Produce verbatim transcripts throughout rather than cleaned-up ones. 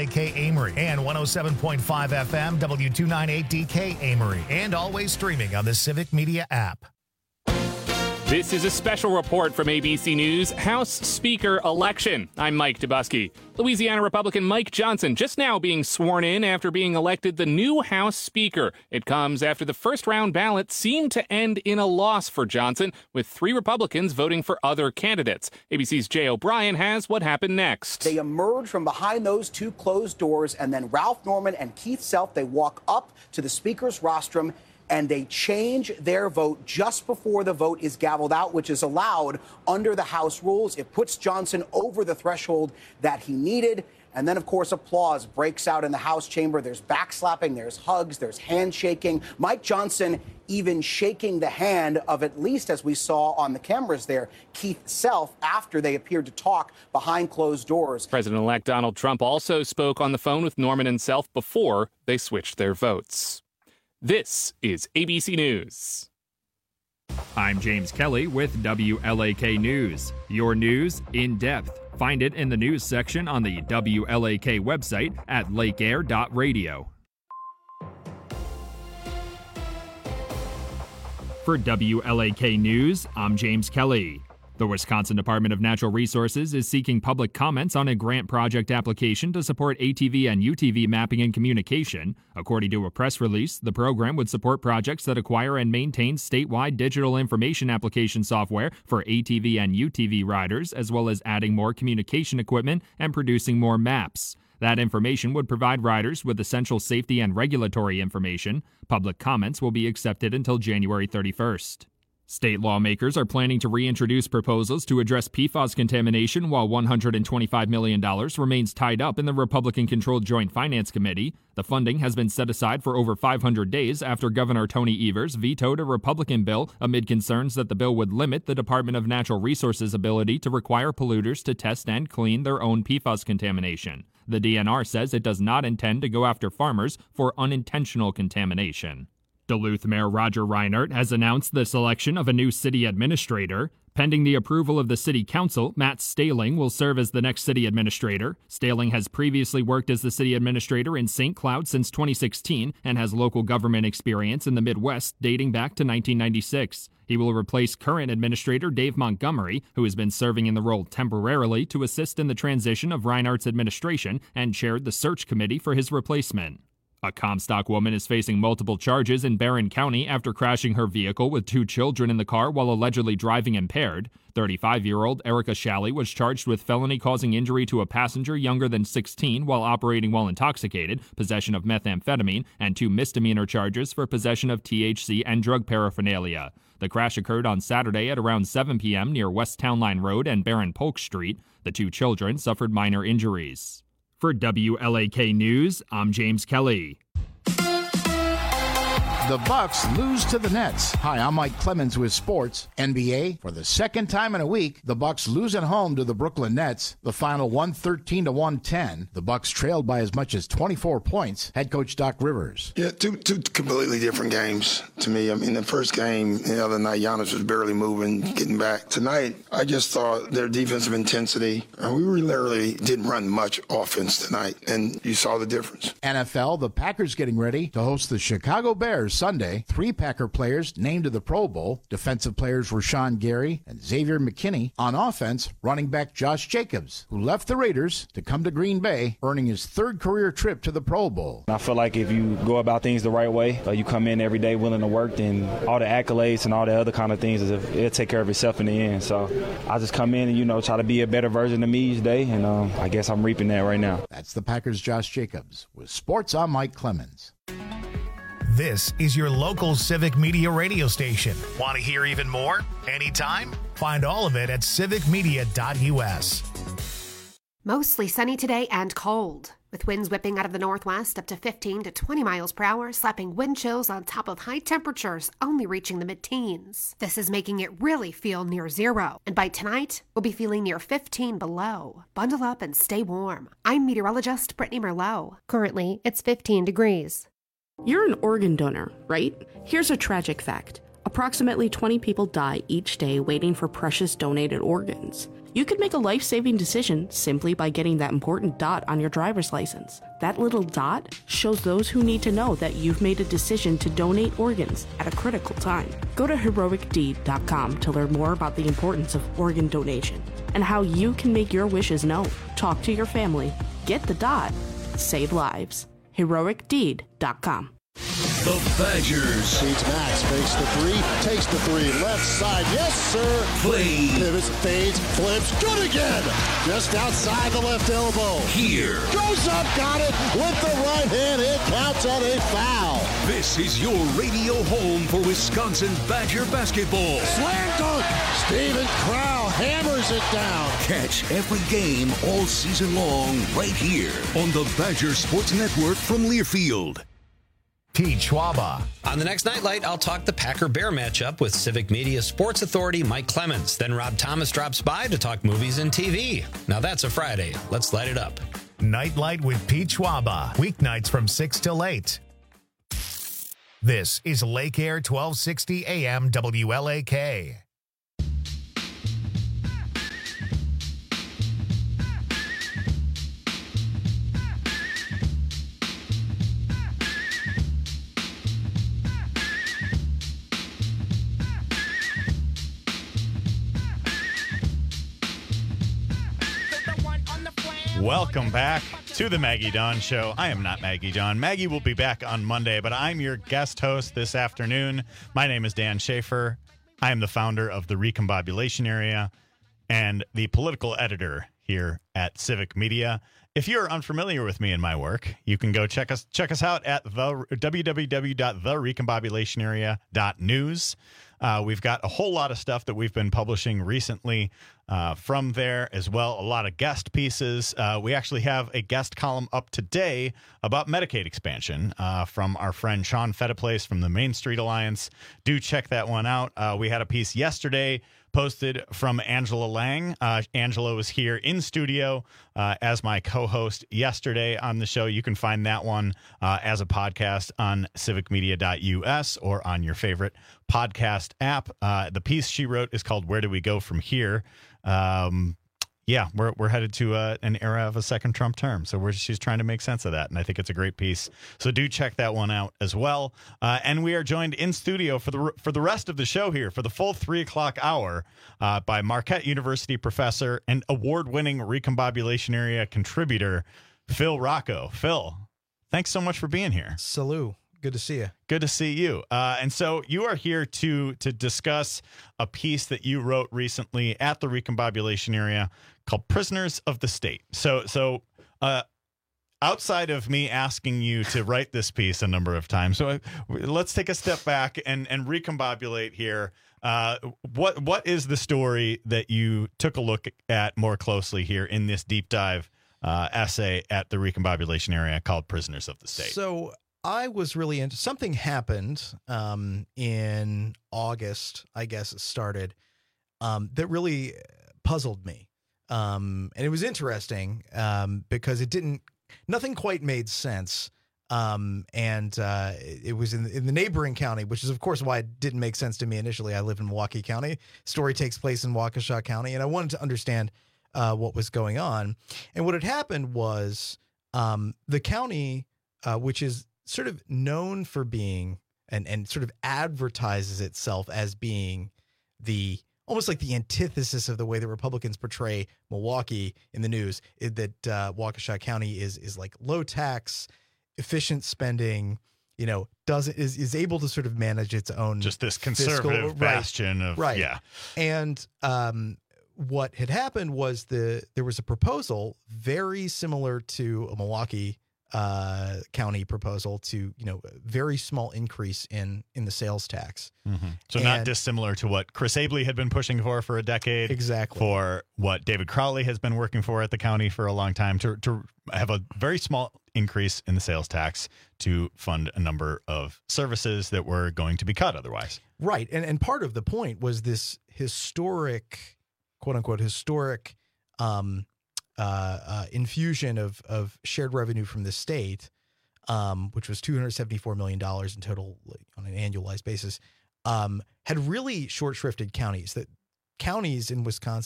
A K Amory and one oh seven point five F M W two ninety-eight D K Amory, and always streaming on the Civic Media app. This is a special report from A B C News House Speaker election. I'm Mike Dubusky. Louisiana Republican Mike Johnson just now being sworn in after being elected the new House Speaker. It comes after the first round ballot seemed to end in a loss for Johnson, with three Republicans voting for other candidates. A B C's Jay O'Brien has what happened next. They emerge from behind those two closed doors, and then Ralph Norman and Keith Self, they walk up to the Speaker's rostrum, and they change their vote just before the vote is gavelled out, which is allowed under the House rules. It puts Johnson over the threshold that he needed. And then, of course, applause breaks out in the House chamber. There's backslapping, there's hugs, there's handshaking. Mike Johnson even shaking the hand of, at least as we saw on the cameras there, Keith Self, after they appeared to talk behind closed doors. President-elect Donald Trump also spoke on the phone with Norman and Self before they switched their votes. This is A B C News. I'm James Kelly with W L A K News. Your news in depth. Find it in the news section on the W L A K website at lake air dot radio. For W L A K News, I'm James Kelly. The Wisconsin Department of Natural Resources is seeking public comments on a grant project application to support A T V and U T V mapping and communication. According to a press release, the program would support projects that acquire and maintain statewide digital information application software for A T V and U T V riders, as well as adding more communication equipment and producing more maps. That information would provide riders with essential safety and regulatory information. Public comments will be accepted until January thirty-first. State lawmakers are planning to reintroduce proposals to address P FAS contamination while one hundred twenty-five million dollars remains tied up in the Republican-controlled Joint Finance Committee. The funding has been set aside for over five hundred days after Governor Tony Evers vetoed a Republican bill amid concerns that the bill would limit the Department of Natural Resources' ability to require polluters to test and clean their own P FAS contamination. The D N R says it does not intend to go after farmers for unintentional contamination. Duluth Mayor Roger Reinert has announced the selection of a new city administrator. Pending the approval of the city council, Matt Staling will serve as the next city administrator. Staling has previously worked as the city administrator in Saint Cloud since twenty sixteen and has local government experience in the Midwest dating back to nineteen ninety-six. He will replace current administrator Dave Montgomery, who has been serving in the role temporarily to assist in the transition of Reinert's administration and chaired the search committee for his replacement. A Comstock woman is facing multiple charges in Barron County after crashing her vehicle with two children in the car while allegedly driving impaired. thirty-five-year-old Erica Shalley was charged with felony causing injury to a passenger younger than sixteen while operating while intoxicated, possession of methamphetamine, and two misdemeanor charges for possession of T H C and drug paraphernalia. The crash occurred on Saturday at around seven p.m. near West Town Line Road and Barron Polk Street. The two children suffered minor injuries. For W L A K News, I'm James Kelly. The Bucks lose to the Nets. Hi, I'm Mike Clemens with sports. N B A, for the second time in a week, the Bucks lose at home to the Brooklyn Nets. The final one thirteen to one ten. The Bucks trailed by as much as twenty-four points. Head coach Doc Rivers. Yeah, two two completely different games to me. I mean, the first game the other night, Giannis was barely moving, getting back. Tonight, I just thought their defensive intensity, uh, we literally didn't run much offense tonight, and you saw the difference. N F L, the Packers getting ready to host the Chicago Bears Sunday. Three Packer players named to the Pro Bowl. Defensive players Rashawn Gary and Xavier McKinney. On offense, running back Josh Jacobs, who left the Raiders to come to Green Bay, earning his third career trip to the Pro Bowl. I feel like if you go about things the right way, uh, you come in every day willing to work, then all the accolades and all the other kind of things, it'll take care of itself in the end. So I just come in and, you know, try to be a better version of me each day, and um, I guess I'm reaping that right now. That's the Packers' Josh Jacobs. With sports, I'm Mike Clemens. This is your local Civic Media radio station. Want to hear even more? Anytime? Find all of it at civic media dot u s. Mostly sunny today and cold, with winds whipping out of the northwest up to fifteen to twenty miles per hour, slapping wind chills on top of high temperatures only reaching the mid-teens. This is making it really feel near zero, and by tonight, we'll be feeling near fifteen below. Bundle up and stay warm. I'm meteorologist Brittany Merlot. Currently, it's fifteen degrees. You're an organ donor, right? Here's a tragic fact. Approximately twenty people die each day waiting for precious donated organs. You could make a life-saving decision simply by getting that important dot on your driver's license. That little dot shows those who need to know that you've made a decision to donate organs at a critical time. Go to heroic deed dot com to learn more about the importance of organ donation and how you can make your wishes known. Talk to your family. Get the dot. Save lives. heroic deed dot com. The Badgers. Feeds Max, fakes the three, takes the three, left side, yes sir. Play. Pivots, fades, flips, good again. Just outside the left elbow. Here. Goes up, got it with the right hand, it counts on a foul. This is your radio home for Wisconsin Badger basketball. Slam dunk, Steven Crowl hammers it down. Catch every game all season long right here on the Badger Sports Network from Learfield. Pete Schwaba. On the next Nightlight, I'll talk the Packer-Bear matchup with Civic Media sports authority Mike Clemens. Then Rob Thomas drops by to talk movies and T V. Now that's a Friday. Let's light it up. Nightlight with Pete Schwaba. Weeknights from six till eight. This is Lake Air twelve sixty A M W L A K. Welcome back to the Maggie Dawn Show. I am not Maggie Dawn. Maggie will be back on Monday, but I'm your guest host this afternoon. My name is Dan Schaefer. I am the founder of the Recombobulation Area and the political editor here at Civic Media. If you're unfamiliar with me and my work, you can go check us check us out at the w w w dot the recombobulation area dot news. Uh, we've got a whole lot of stuff that we've been publishing recently uh, from there as well. A lot of guest pieces. Uh, we actually have a guest column up today about Medicaid expansion uh, from our friend Sean Fettiplace from the Main Street Alliance. Do check that one out. Uh, we had a piece yesterday posted from Angela Lang. Uh, Angela was here in studio uh, as my co-host yesterday on the show. You can find that one uh, as a podcast on civic media dot u s or on your favorite podcast app. Uh, the piece she wrote is called Where Do We Go From Here? Um, yeah, we're we're headed to uh, an era of a second Trump term. So we're she's trying to make sense of that. And I think it's a great piece. So do check that one out as well. Uh, and we are joined in studio for the for the rest of the show here for the full three o'clock hour uh, by Marquette University professor and award-winning Recombobulation Area contributor, Phil Rocco. Phil, thanks so much for being here. Salute. Good to see you. Good to see you. Uh, and so you are here to to discuss a piece that you wrote recently at the Recombobulation Area called Prisoners of the State. So, so uh, outside of me asking you to write this piece a number of times, so let's take a step back and, and recombobulate here. Uh, what what is the story that you took a look at more closely here in this deep dive uh, essay at the Recombobulation Area called Prisoners of the State? So I was really into something happened um, in August, I guess it started, um, that really puzzled me. Um, and it was interesting um, because it didn't, nothing quite made sense. Um, and uh, it was in, in the neighboring county, which is, of course, why it didn't make sense to me initially. I live in Milwaukee County. Story takes place in Waukesha County, and I wanted to understand uh, what was going on. And what had happened was um, the county, uh, which is sort of known for being and, and sort of advertises itself as being the almost like the antithesis of the way that Republicans portray Milwaukee in the news, is that uh, Waukesha County is is like low tax, efficient spending, you know, does is is able to sort of manage its own just this conservative fiscal, bastion right, of right. yeah. And um, what had happened was the there was a proposal very similar to a Milwaukee uh, County proposal to, you know, a very small increase in, in the sales tax. Mm-hmm. So and, not dissimilar to what Chris Abley had been pushing for for a decade. Exactly. For what David Crowley has been working for at the county for a long time, to, to have a very small increase in the sales tax to fund a number of services that were going to be cut otherwise. Right. And, and part of the point was this historic, quote unquote, historic, um, Uh, uh, infusion of of shared revenue from the state, um, which was two hundred seventy-four million dollars in total on an annualized basis, um, had really short-shrifted counties. That counties in Wisconsin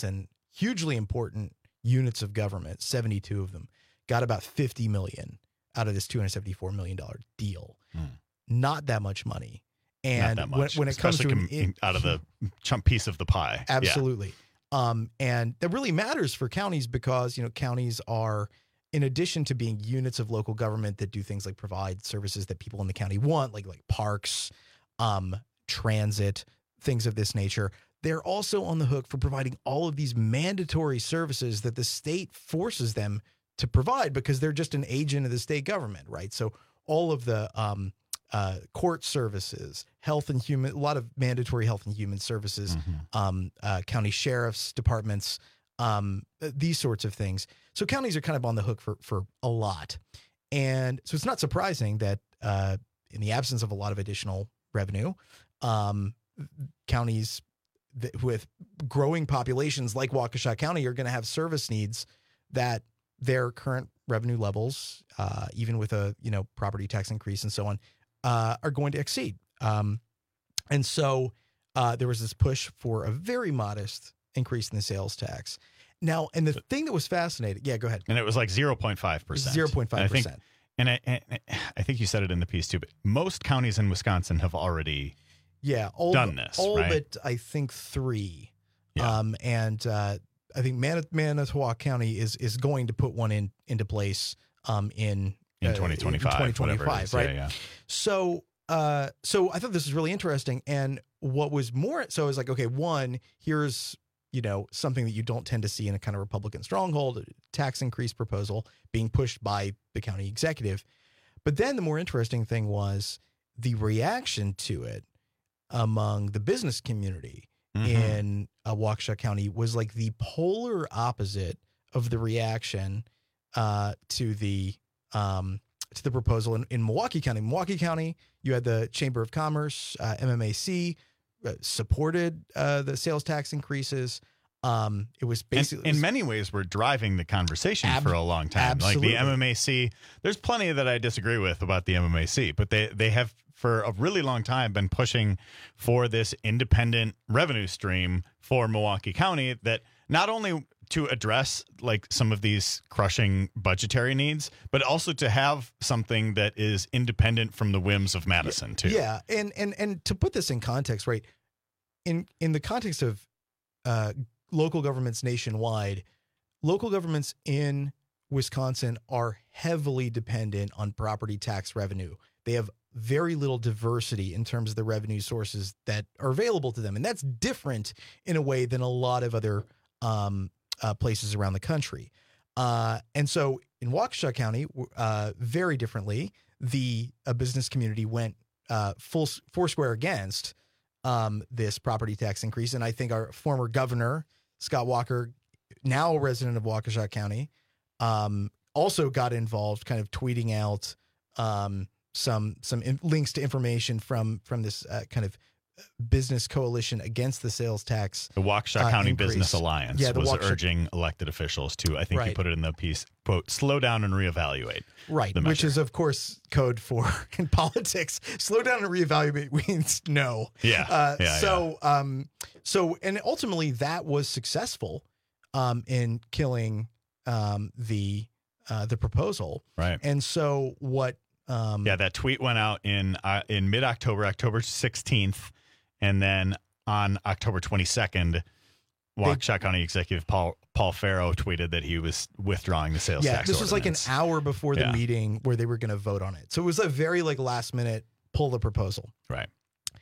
hugely important units of government, seventy-two of them, got about fifty million out of this two hundred seventy-four million dollars deal. Hmm. Not that much money. And Not that much, when, when it comes to com- an, out of the chunk piece of the pie. Absolutely. Yeah. Um, and that really matters for counties because, you know, counties are, in addition to being units of local government that do things like provide services that people in the county want, like like parks, um, transit, things of this nature, they're also on the hook for providing all of these mandatory services that the state forces them to provide because they're just an agent of the state government, right? So all of the um, uh, court services, health and human, a lot of mandatory health and human services, mm-hmm. um, uh, county sheriff's departments, um, these sorts of things. So counties are kind of on the hook for for a lot. And so it's not surprising that uh, in the absence of a lot of additional revenue, um, counties th- with growing populations like Waukesha County are going to have service needs that their current revenue levels, uh, even with a you know property tax increase and so on, uh, are going to exceed. Um, and so uh, there was this push for a very modest increase in the sales tax. Now, and the thing that was fascinating, yeah, go ahead. And it was like zero point five percent. zero point five percent. And I, and I think you said it in the piece too, but most counties in Wisconsin have already yeah, all, done this, all right? but I think three. Yeah. Um, and uh, I think Man- Manitowoc County is is going to put one in into place um, in in twenty twenty-five, uh, in twenty twenty-five, right? Yeah, yeah. So, uh, so I thought this was really interesting. And what was more, so I was like, okay, one, here's you know something that you don't tend to see in a kind of Republican stronghold, a tax increase proposal being pushed by the county executive. But then the more interesting thing was the reaction to it among the business community mm-hmm. in uh, Waukesha County was like the polar opposite of the reaction uh, to the um, to the proposal in, in Milwaukee County. Milwaukee County, you had the Chamber of Commerce, uh, M M A C, uh, supported uh, the sales tax increases. Um, it was basically in, it was, in many ways we're driving the conversation ab- for a long time. Absolutely. Like the M M A C, there's plenty that I disagree with about the M M A C, but they they have for a really long time been pushing for this independent revenue stream for Milwaukee County that not only to address like some of these crushing budgetary needs, but also to have something that is independent from the whims of Madison too. Yeah, and and and to put this in context, right? In in the context of uh, local governments nationwide, local governments in Wisconsin are heavily dependent on property tax revenue. They have very little diversity in terms of the revenue sources that are available to them. And that's different in a way than a lot of other um, uh, places around the country. Uh, and so in Waukesha County, uh, very differently, the uh, business community went uh, full foursquare against um, this property tax increase. And I think our former governor, Scott Walker, now a resident of Waukesha County, um, also got involved, kind of tweeting out um, some some in- links to information from from this uh, kind of business coalition against the sales tax. The Waukesha uh, County increase. Business Alliance yeah, was Waukesha- urging elected officials to, I think right. you put it in the piece, quote, slow down and reevaluate. Right, which is, of course, code for in politics. Slow down and reevaluate means no. Yeah. Uh, yeah so, yeah. um, so, and ultimately that was successful um, in killing um, the uh, the proposal. Right. And so what? Um, yeah, that tweet went out in uh, in mid October, October sixteenth, and then on October twenty-second, Waukesha County Executive Paul Paul Farrow tweeted that he was withdrawing the sales yeah, tax. this was like an hour before the yeah. meeting where they were going to vote on it. So it was a very like last minute pull the proposal. Right.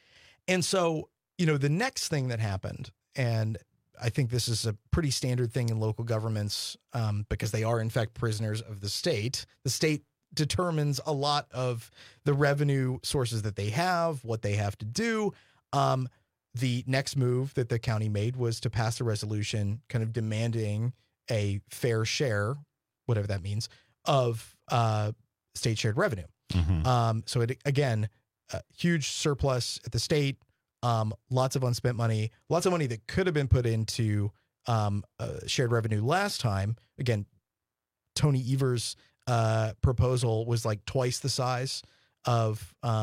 And so, you know, the next thing that happened, and I think this is a pretty standard thing in local governments um, because they are in fact prisoners of the state. The state determines a lot of the revenue sources that they have, what they have to do. Um, the next move that the county made was to pass a resolution kind of demanding a fair share, whatever that means, of uh, state shared revenue. Mm-hmm. Um, so it, again, a huge surplus at the state, um, lots of unspent money, lots of money that could have been put into um, uh, shared revenue last time. Again, Tony Evers' uh, proposal was like twice the size of um,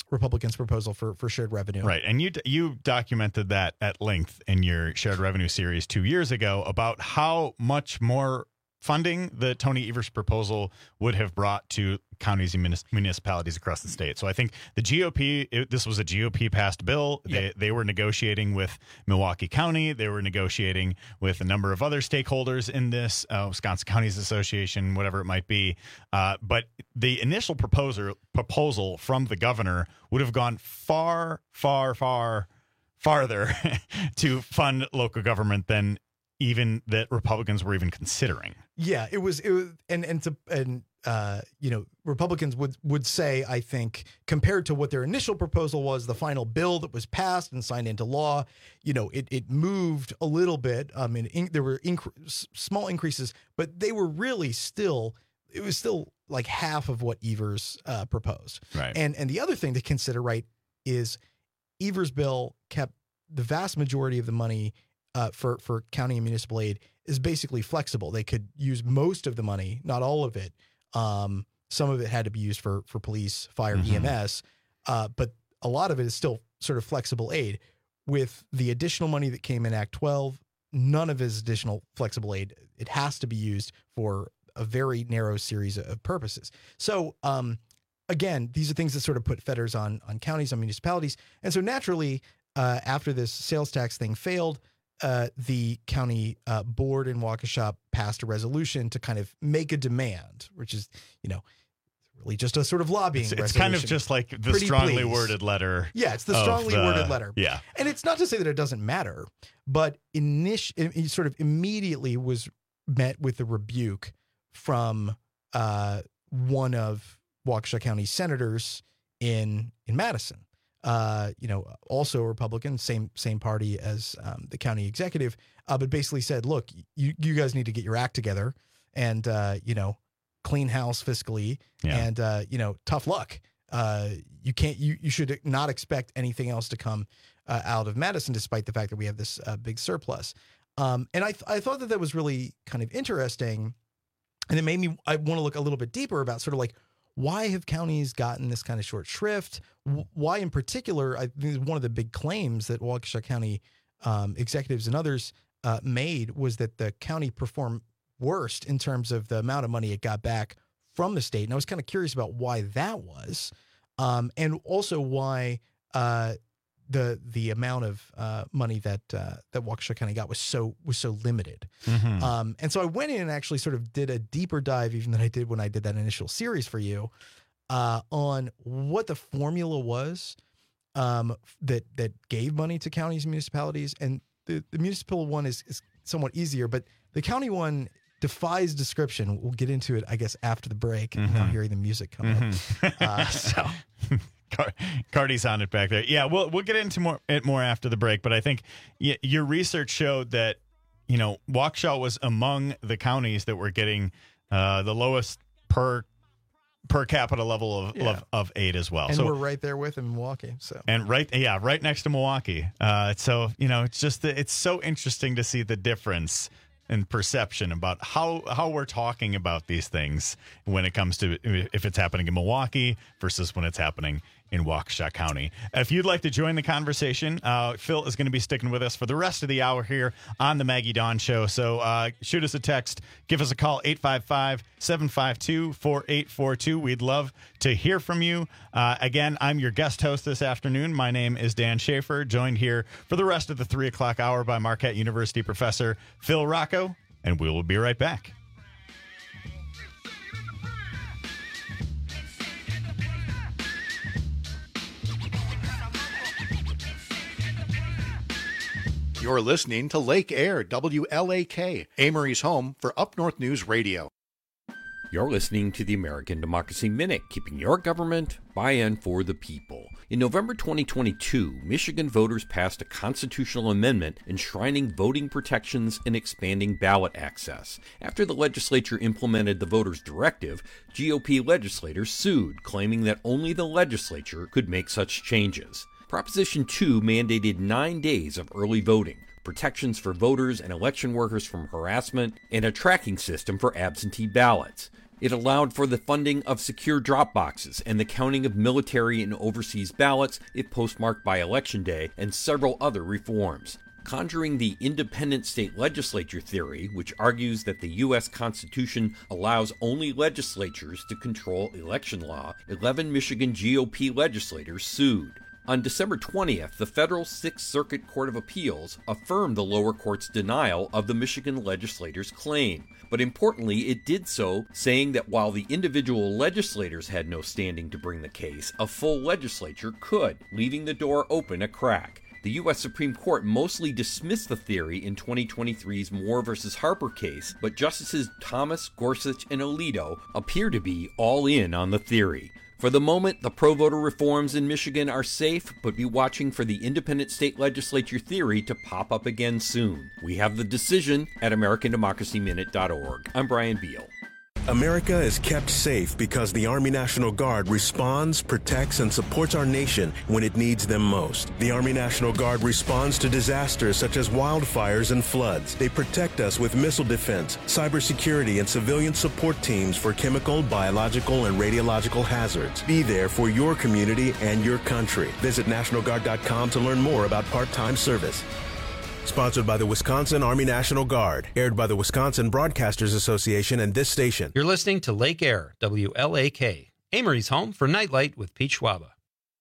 Republicans' proposal for, for shared revenue. Right. And you you documented that at length in your shared revenue series two years ago about how much more funding the Tony Evers proposal would have brought to counties and munis- municipalities across the state. So I think the G O P, it, this was a G O P passed bill. They, Yep. they were negotiating with Milwaukee County. They were negotiating with a number of other stakeholders in this, uh, Wisconsin Counties Association, whatever it might be. Uh, but the initial proposer, proposal from the governor would have gone far, far, far farther to fund local government than even that Republicans were even considering. Yeah, it was, it was, and, and to, and, uh, you know, Republicans would, would say, I think, compared to what their initial proposal was, the final bill that was passed and signed into law, you know, it, it moved a little bit. I mean, in, there were inc- small increases, but they were really still, it was still like half of what Evers uh, proposed. Right. And, and the other thing to consider, right, is Evers' bill kept the vast majority of the money Uh, for, for county and municipal aid is basically flexible. They could use most of the money, not all of it. Um, some of it had to be used for, for police, fire, Mm-hmm. E M S, uh, but a lot of it is still sort of flexible aid. With the additional money that came in Act twelve, none of his additional flexible aid, it has to be used for a very narrow series of purposes. So, um, again, these are things that sort of put fetters on, on counties, on municipalities. And so naturally, uh, after this sales tax thing failed, Uh, the county uh, board in Waukesha passed a resolution to kind of make a demand, which is, you know, really just a sort of lobbying It's, resolution. it's kind of just like the Pretty strongly please. worded letter. Yeah, it's the of strongly the- worded letter. Yeah. And it's not to say that it doesn't matter, but init- it sort of immediately was met with a rebuke from uh, one of Waukesha County senators in in Madison. Uh, you know, also a Republican, same same party as um, the county executive, uh, but basically said, look, you, you guys need to get your act together and, uh, you know, clean house fiscally Yeah. and, uh, you know, tough luck. Uh, you can't, you, you should not expect anything else to come uh, out of Madison, despite the fact that we have this uh, big surplus. Um, and I, th- I thought that that was really kind of interesting. And it made me, I want to look a little bit deeper about sort of like, why have counties gotten this kind of short shrift? Why in particular, I think one of the big claims that Waukesha County um, executives and others uh, made was that the county performed worst in terms of the amount of money it got back from the state. And I was kind of curious about why that was, um, and also why uh, the the amount of uh, money that uh, that Waukesha County got was so was so limited. Mhm. Um, and so I went in and actually sort of did a deeper dive, even than I did when I did that initial series for you, uh, on what the formula was um, that that gave money to counties and municipalities. And the, the municipal one is, is somewhat easier, but the county one defies description. We'll get into it, I guess, after the break. Mhm. Now hearing the music come up. Uh, so. Car- Cardi's on it back there. Yeah, we'll we'll get into more it more after the break. But I think y- your research showed that, you know, Waukesha was among the counties that were getting uh, the lowest per per capita level of Yeah. of, of aid as well. And so we're right there with him in Milwaukee. So and right, yeah, right next to Milwaukee. Uh, so you know, it's just it's so interesting to see the difference in perception about how how we're talking about these things when it comes to if it's happening in Milwaukee versus when it's happening in Waukesha County. If you'd like to join the conversation, uh, Phil is going to be sticking with us for the rest of the hour here on the Maggie Dawn Show. So uh, shoot us a text, give us a call, eight five five, seven five two, four eight four two. We'd love to hear from you. Uh, again, I'm your guest host this afternoon. My name is Dan Schaefer, joined here for the rest of the three o'clock hour by Marquette University professor Phil Rocco, and we will be right back. You're listening to Lake Air, W L A K, Amory's home for Up North News Radio. You're listening to the American Democracy Minute, keeping your government by and for the people. In November twenty twenty-two, Michigan voters passed a constitutional amendment enshrining voting protections and expanding ballot access. After the legislature implemented the voters' directive, G O P legislators sued, claiming that only the legislature could make such changes. Proposition two mandated nine days of early voting, protections for voters and election workers from harassment, and a tracking system for absentee ballots. It allowed for the funding of secure drop boxes and the counting of military and overseas ballots if postmarked by Election Day, and several other reforms. Conjuring the independent state legislature theory, which argues that the U S Constitution allows only legislatures to control election law, eleven Michigan G O P legislators sued. On December twentieth, the federal Sixth Circuit Court of Appeals affirmed the lower court's denial of the Michigan legislators' claim. But importantly, it did so saying that while the individual legislators had no standing to bring the case, a full legislature could, leaving the door open a crack. The U S Supreme Court mostly dismissed the theory in twenty twenty-three's Moore v. Harper case, but Justices Thomas, Gorsuch, and Alito appear to be all in on the theory. For the moment, the pro-voter reforms in Michigan are safe, but be watching for the independent state legislature theory to pop up again soon. We have the decision at American Democracy Minute dot org. I'm Brian Beal. America is kept safe because the Army National Guard responds, protects, and supports our nation when it needs them most. The Army National Guard responds to disasters such as wildfires and floods. They protect us with missile defense, cybersecurity, and civilian support teams for chemical, biological, and radiological hazards. Be there for your community and your country. Visit National Guard dot com to learn more about part-time service. Sponsored by the Wisconsin Army National Guard. Aired by the Wisconsin Broadcasters Association and this station. You're listening to Lake Air, W L A K. Amory's home for Nightlight with Pete Schwaba.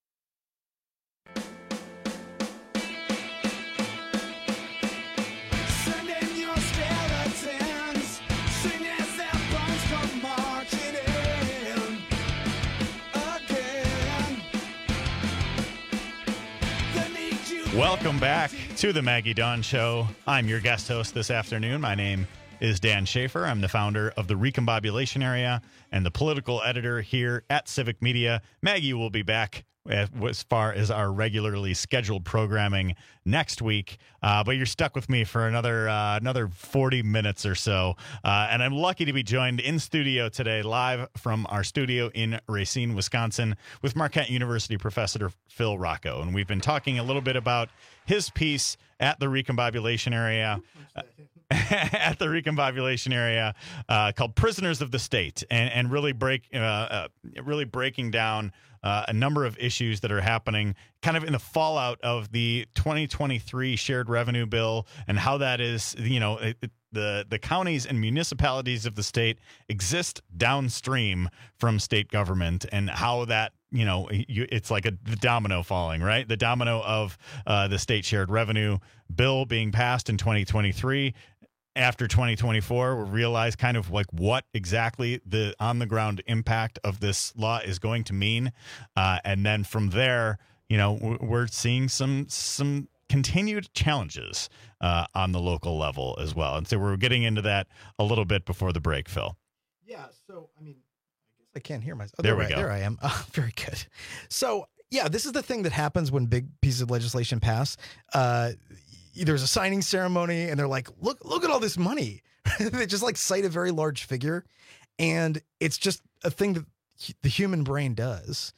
Welcome back to the Maggie Dawn Show. I'm your guest host this afternoon. My name is Dan Schaefer. I'm the founder of the Recombobulation Area and the political editor here at Civic Media. Maggie will be back as far as our regularly scheduled programming next week, uh, but you're stuck with me for another uh, another forty minutes or so, uh, and I'm lucky to be joined in studio today, live from our studio in Racine, Wisconsin, with Marquette University professor Phil Rocco, and we've been talking a little bit about his piece at the Recombobulation Area. Uh, at the Recombobulation Area uh, called Prisoners of the State, and, and really break uh, uh, really breaking down uh, a number of issues that are happening kind of in the fallout of the twenty twenty-three shared revenue bill, and how that is, you know, it, it, the the counties and municipalities of the state exist downstream from state government, and how that, you know, you, it's like a the domino falling, right? The domino of uh, the state shared revenue bill being passed in twenty twenty-three. After twenty twenty-four, we'll realize kind of like what exactly the on-the-ground impact of this law is going to mean. Uh, and then from there, you know, we're seeing some some continued challenges uh, on the local level as well. And so we're getting into that a little bit before the break, Phil. Yeah, so, I mean, I guess I can't hear myself. Oh, there, there we I, go. There I am. Oh, very good. So, yeah, this is the thing that happens when big pieces of legislation pass. Uh There's a signing ceremony, and they're like, look, look at all this money. They just like cite a very large figure. And it's just a thing that the human brain does,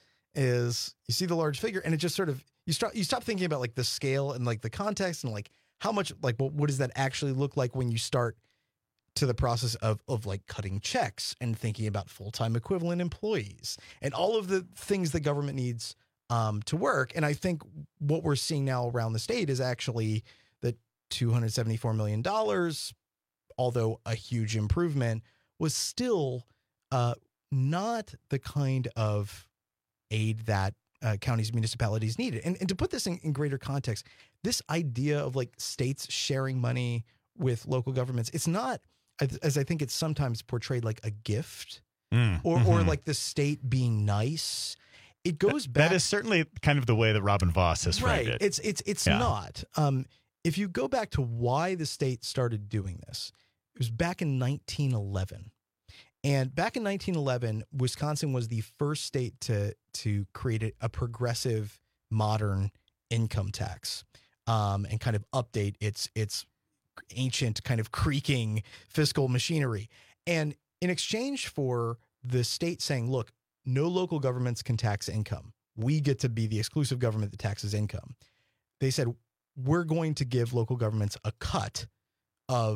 is you see the large figure, and it just sort of, you start, you stop thinking about like the scale and like the context and like how much, like, well, what does that actually look like when you start to the process of, of like cutting checks and thinking about full-time equivalent employees and all of the things the government needs um, to work. And I think what we're seeing now around the state is actually that two hundred seventy-four million dollars, although a huge improvement, was still uh, not the kind of aid that uh, counties, municipalities needed. And, and to put this in, in greater context, this idea of like states sharing money with local governments, it's not, as I think it's sometimes portrayed, like a gift mm, or, mm-hmm. or like the state being nice. It goes that, back. That is certainly kind of the way that Robin Voss has framed right. it. It's it's it's yeah. not. Um, if you go back to why the state started doing this, it was back in nineteen eleven. And back in nineteen eleven, Wisconsin was the first state to to create a, a progressive, modern income tax, um, and kind of update its its ancient kind of creaking fiscal machinery. And in exchange for the state saying, look, no local governments can tax income, we get to be the exclusive government that taxes income, they said, we're going to give local governments a cut of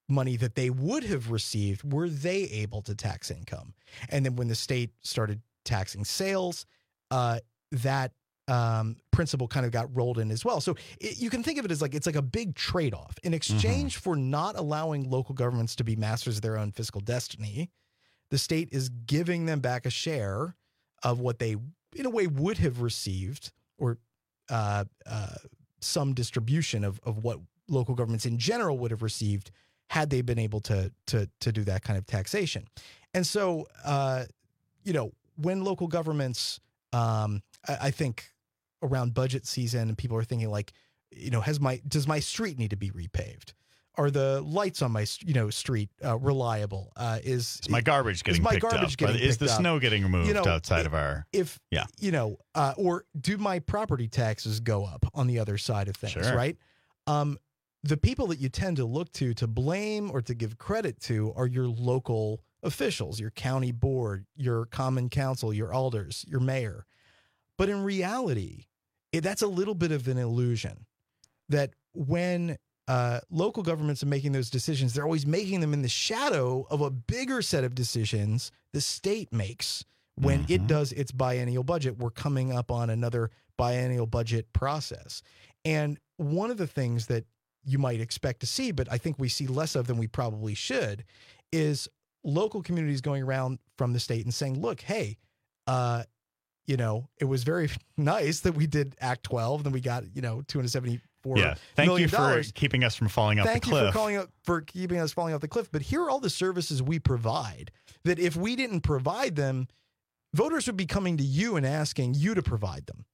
money that they would have received were they able to tax income. And then when the state started taxing sales, uh, that um, principle kind of got rolled in as well. So it, you can think of it as like, it's like a big trade-off. In exchange mm-hmm. for not allowing local governments to be masters of their own fiscal destiny, the state is giving them back a share of what they, in a way, would have received, or uh, uh, some distribution of, of what local governments in general would have received had they been able to to to do that kind of taxation. And so, uh, you know, when local governments, um, I, I think around budget season, and people are thinking like, you know, has my does my street need to be repaved? Are the lights on my, you know, street uh, reliable? Uh, is, is my garbage getting is my picked garbage up? Getting is the up? snow getting removed you know, outside if, of our? If yeah, you know, uh, or do my property taxes go up on the other side of things? Sure. Right. Um, the people that you tend to look to to blame or to give credit to are your local officials, your county board, your common council, your alders, your mayor. But in reality, it, that's a little bit of an illusion that when uh, local governments are making those decisions, they're always making them in the shadow of a bigger set of decisions the state makes when mm-hmm. it does its biennial budget. We're coming up on another biennial budget process. And one of the things that you might expect to see, but I think we see less of than we probably should, is local communities going around from the state and saying, look, hey, uh, you know, it was very nice that we did Act twelve, then we got, you know, two hundred seventy-four yeah. Thank million you for dollars. keeping us from falling off Thank the cliff. Thank you for, calling up, for keeping us falling off the cliff. But here are all the services we provide that if we didn't provide them, voters would be coming to you and asking you to provide them.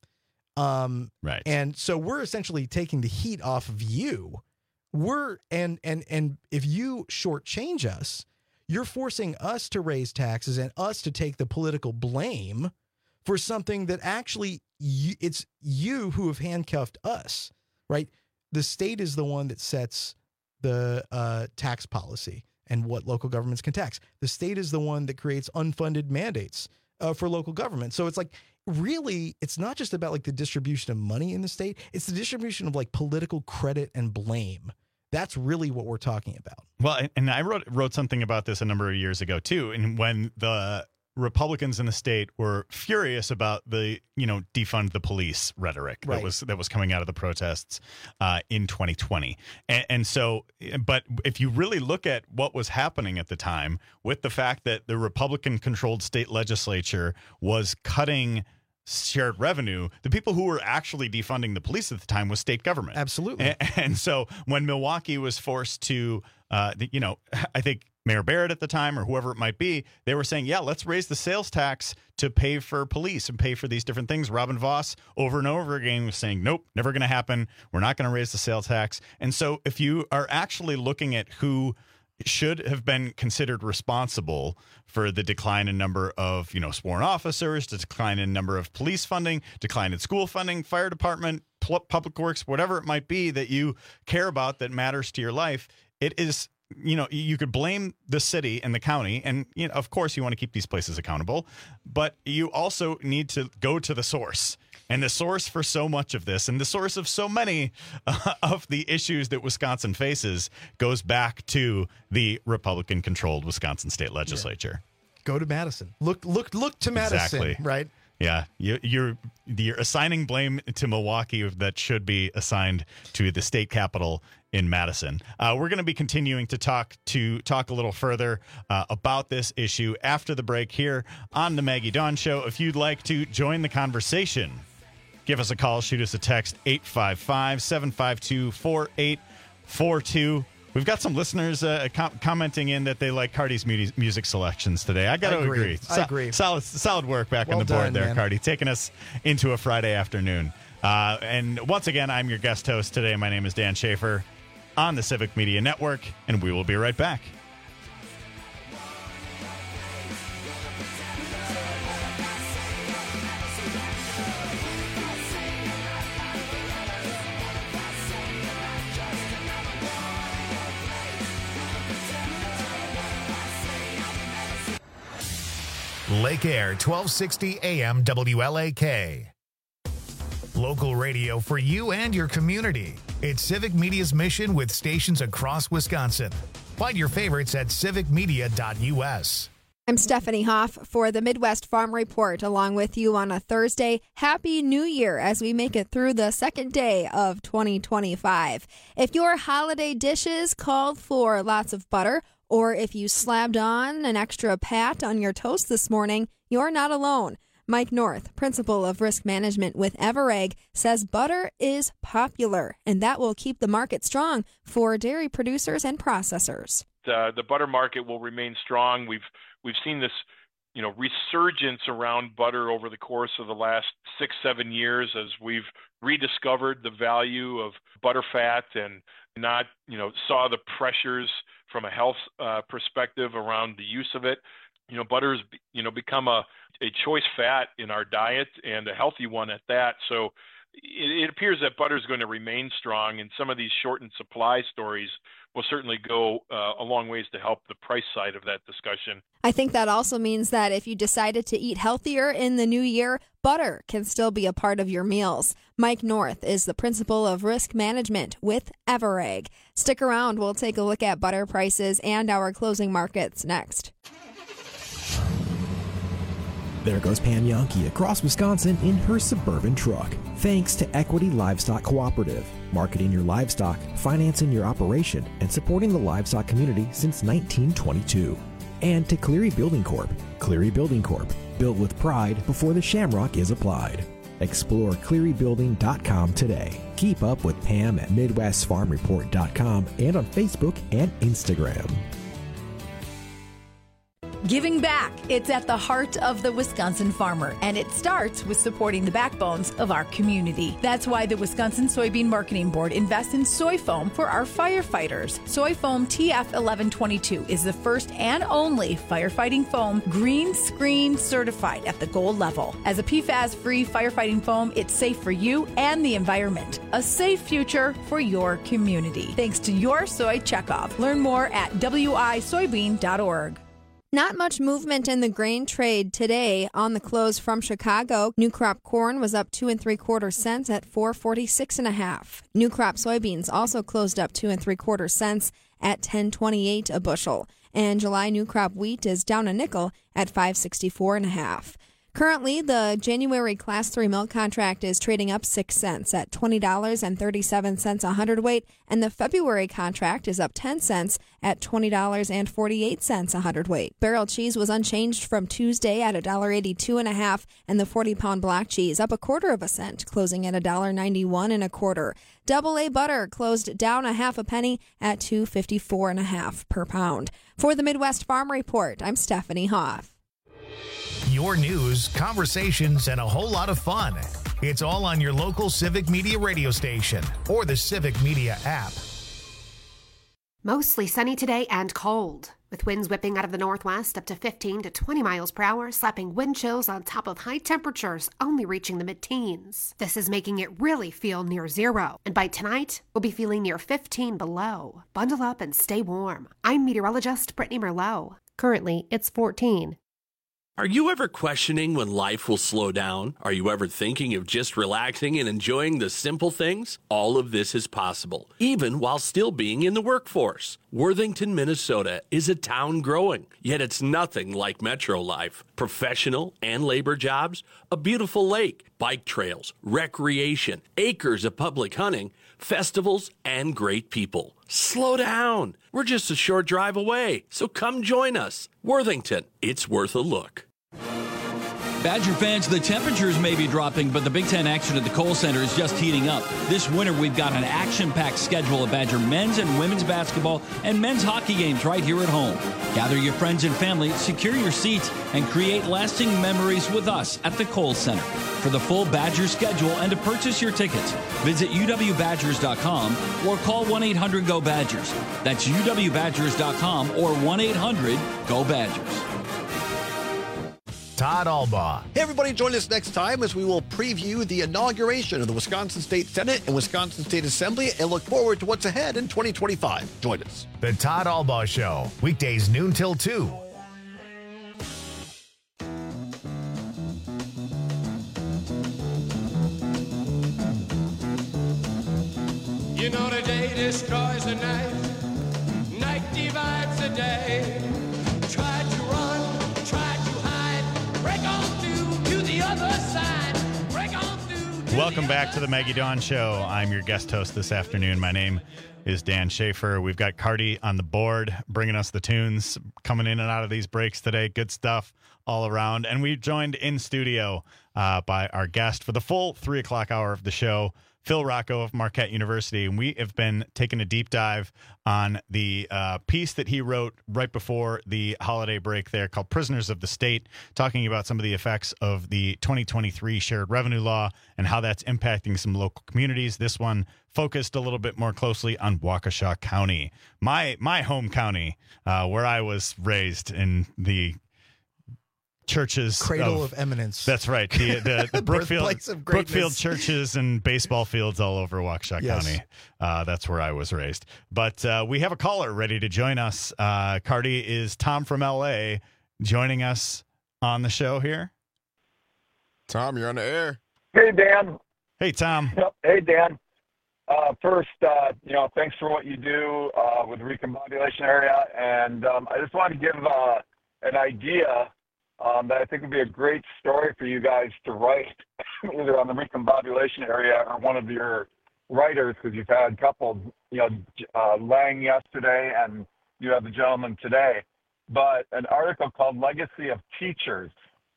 Um, right. And so we're essentially taking the heat off of you. We're and and and if you shortchange us, you're forcing us to raise taxes and us to take the political blame for something that actually you, it's you who have handcuffed us, right? The state is the one that sets the uh, tax policy and what local governments can tax. The state is the one that creates unfunded mandates uh, for local government. So it's like, really, it's not just about like the distribution of money in the state. It's the distribution of like political credit and blame. That's really what we're talking about. Well, and I wrote wrote something about this a number of years ago, too. And when the Republicans in the state were furious about the, you know, defund the police rhetoric right. that was that was coming out of the protests uh, in twenty twenty. And, and so, but if you really look at what was happening at the time with the fact that the Republican controlled state legislature was cutting shared revenue, the people who were actually defunding the police at the time was state government. Absolutely. And, and so when Milwaukee was forced to, uh, the, you know, I think Mayor Barrett at the time or whoever it might be, they were saying, yeah, let's raise the sales tax to pay for police and pay for these different things. Robin Voss over and over again was saying, nope, never going to happen. We're not going to raise the sales tax. And so if you are actually looking at who should have been considered responsible for the decline in number of, you know, sworn officers, the decline in number of police funding, decline in school funding, fire department, public works, whatever it might be that you care about that matters to your life, it is, you know, you could blame the city and the county, and, you know, of course you want to keep these places accountable, but you also need to go to the source. And the source for so much of this, and the source of so many uh, of the issues that Wisconsin faces, goes back to the Republican-controlled Wisconsin state legislature. Yeah. Go to Madison. Look, look, look to Madison. Exactly. Right. Yeah, you, you're you're assigning blame to Milwaukee that should be assigned to the state capital in Madison. Uh, we're going to be continuing to talk to talk a little further uh, about this issue after the break here on the Maggie Dawn Show. If you'd like to join the conversation, give us a call, shoot us a text, eight five five, seven five two, four eight four two. We've got some listeners uh, com- commenting in that they like Cardi's mu- music selections today. I got to agree. agree. So- I agree. Solid, solid work back well on the board done, there, man. Cardi, taking us into a Friday afternoon. Uh, and once again, I'm your guest host today. My name is Dan Schaefer on the Civic Media Network, and we will be right back. Lake Air, twelve sixty A M W L A K. Local radio for you and your community. It's Civic Media's mission with stations across Wisconsin. Find your favorites at civic media dot u s. I'm Stephanie Hoff for the Midwest Farm Report, along with you on a Thursday. Happy New Year as we make it through the second day of twenty twenty-five. If your holiday dishes called for lots of butter, or if you slapped on an extra pat on your toast this morning, you're not alone. Mike North, principal of risk management with Everegg, says butter is popular, and that will keep the market strong for dairy producers and processors. Uh, the butter market will remain strong. We've we've seen this, you know, resurgence around butter over the course of the last six, seven years as we've rediscovered the value of butter fat and not, you know, saw the pressures from a health uh, perspective around the use of it. You know, butter has, you know, become a, a choice fat in our diet and a healthy one at that. So it, it appears that butter is going to remain strong, and some of these shortened supply stories will certainly go uh, a long ways to help the price side of that discussion. I think that also means that if you decided to eat healthier in the new year, butter can still be a part of your meals. Mike North is the principal of risk management with Everegg. Stick around. We'll take a look at butter prices and our closing markets next. There goes Pam Yankee across Wisconsin in her Suburban truck. Thanks to Equity Livestock Cooperative, marketing your livestock, financing your operation, and supporting the livestock community since nineteen twenty-two. And to Cleary Building Corp. Cleary Building Corp. Built with pride before the shamrock is applied. Explore cleary building dot com today. Keep up with Pam at midwest farm report dot com and on Facebook and Instagram. Giving back. It's at the heart of the Wisconsin farmer, and it starts with supporting the backbones of our community. That's why the Wisconsin Soybean Marketing Board invests in soy foam for our firefighters. Soy foam T F eleven twenty-two is the first and only firefighting foam green screen certified at the gold level. As a P FAS-free firefighting foam, it's safe for you and the environment. A safe future for your community. Thanks to your soy checkoff. Learn more at w i soybean dot org. Not much movement in the grain trade today. On the close from Chicago, new crop corn was up two and three quarter cents at four forty-six and a half. New crop soybeans also closed up two and three quarter cents at ten twenty-eight a bushel. And July new crop wheat is down a nickel at five sixty-four and a half. Currently, the January Class three milk contract is trading up six cents at twenty dollars and thirty-seven cents a hundredweight, and the February contract is up ten cents at twenty dollars and forty-eight cents a hundredweight. Barrel cheese was unchanged from Tuesday at one dollar eighty-two and a half, and the forty-pound block cheese up a quarter of a cent, closing at one dollar ninety-one and a quarter. Double A butter closed down a half a penny at two fifty-four and a half per pound. For the Midwest Farm Report, I'm Stephanie Hoff. Your news, conversations, and a whole lot of fun. It's all on your local Civic Media radio station or the Civic Media app. Mostly sunny today and cold, with winds whipping out of the northwest up to fifteen to twenty miles per hour, slapping wind chills on top of high temperatures only reaching the mid-teens. This is making it really feel near zero. And by tonight, we'll be feeling near fifteen below. Bundle up and stay warm. I'm meteorologist Brittany Merlot. Currently, it's fourteen. Are you ever questioning when life will slow down? Are you ever thinking of just relaxing and enjoying the simple things? All of this is possible, even while still being in the workforce. Worthington, Minnesota is a town growing, yet it's nothing like metro life. Professional and labor jobs, a beautiful lake, bike trails, recreation, acres of public hunting, festivals, and great people. Slow down. We're just a short drive away, so come join us. Worthington, it's worth a look. Badger fans, the temperatures may be dropping, but the Big Ten action at the Kohl Center is just heating up. This winter, we've got an action-packed schedule of Badger men's and women's basketball and men's hockey games right here at home. Gather your friends and family, secure your seats, and create lasting memories with us at the Kohl Center. For the full Badger schedule and to purchase your tickets, visit u w badgers dot com or call one eight hundred go badgers. That's u w badgers dot com or one eight hundred go badgers. Todd Albaugh. Hey, everybody, join us next time as we will preview the inauguration of the Wisconsin State Senate and Wisconsin State Assembly and look forward to what's ahead in twenty twenty-five. Join us. The Todd Albaugh Show, weekdays noon till two. You know the day destroys the night, night divides every day. Try to run, try to hide, break on through to the other side. Break on through to Welcome back to the Maggie Dawn Show. I'm your guest host this afternoon. My name is Dan Schaefer. We've got Cardi on the board, bringing us the tunes, coming in and out of these breaks today. Good stuff all around. And we're joined in studio uh, by our guest for the full three o'clock hour of the show, Phil Rocco of Marquette University. And we have been taking a deep dive on the uh, piece that he wrote right before the holiday break there called Prisoners of the State, talking about some of the effects of the twenty twenty-three shared revenue law and how that's impacting some local communities. This one focused a little bit more closely on Waukesha County, my my home county, uh, where I was raised in the churches. Cradle of, of eminence. That's right. The, the, the Brookfield, of Brookfield churches and baseball fields all over Waukesha Yes. County. Uh, that's where I was raised. But uh, we have a caller ready to join us. Uh, Cardi is Tom from L A joining us on the show here. Tom, you're on the air. Hey, Dan. Hey, Tom. Hey, Dan. Uh, first, uh, you know, thanks for what you do uh, with the recombobulation area. And um, I just wanted to give uh, an idea um, that I think would be a great story for you guys to write, either on the recombobulation area or one of your writers, because you've had a couple, you know, uh, Lang yesterday and you have the gentleman today. But an article called Legacy of Teachers,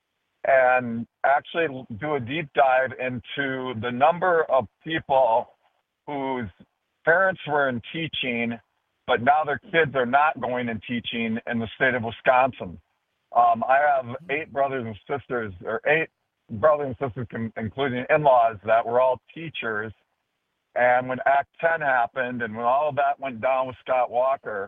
and actually do a deep dive into the number of people whose parents were in teaching, but now their kids are not going in teaching in the state of Wisconsin. Um, I have eight brothers and sisters, or eight brothers and sisters, including in-laws, that were all teachers. And when Act ten happened, and when all of that went down with Scott Walker,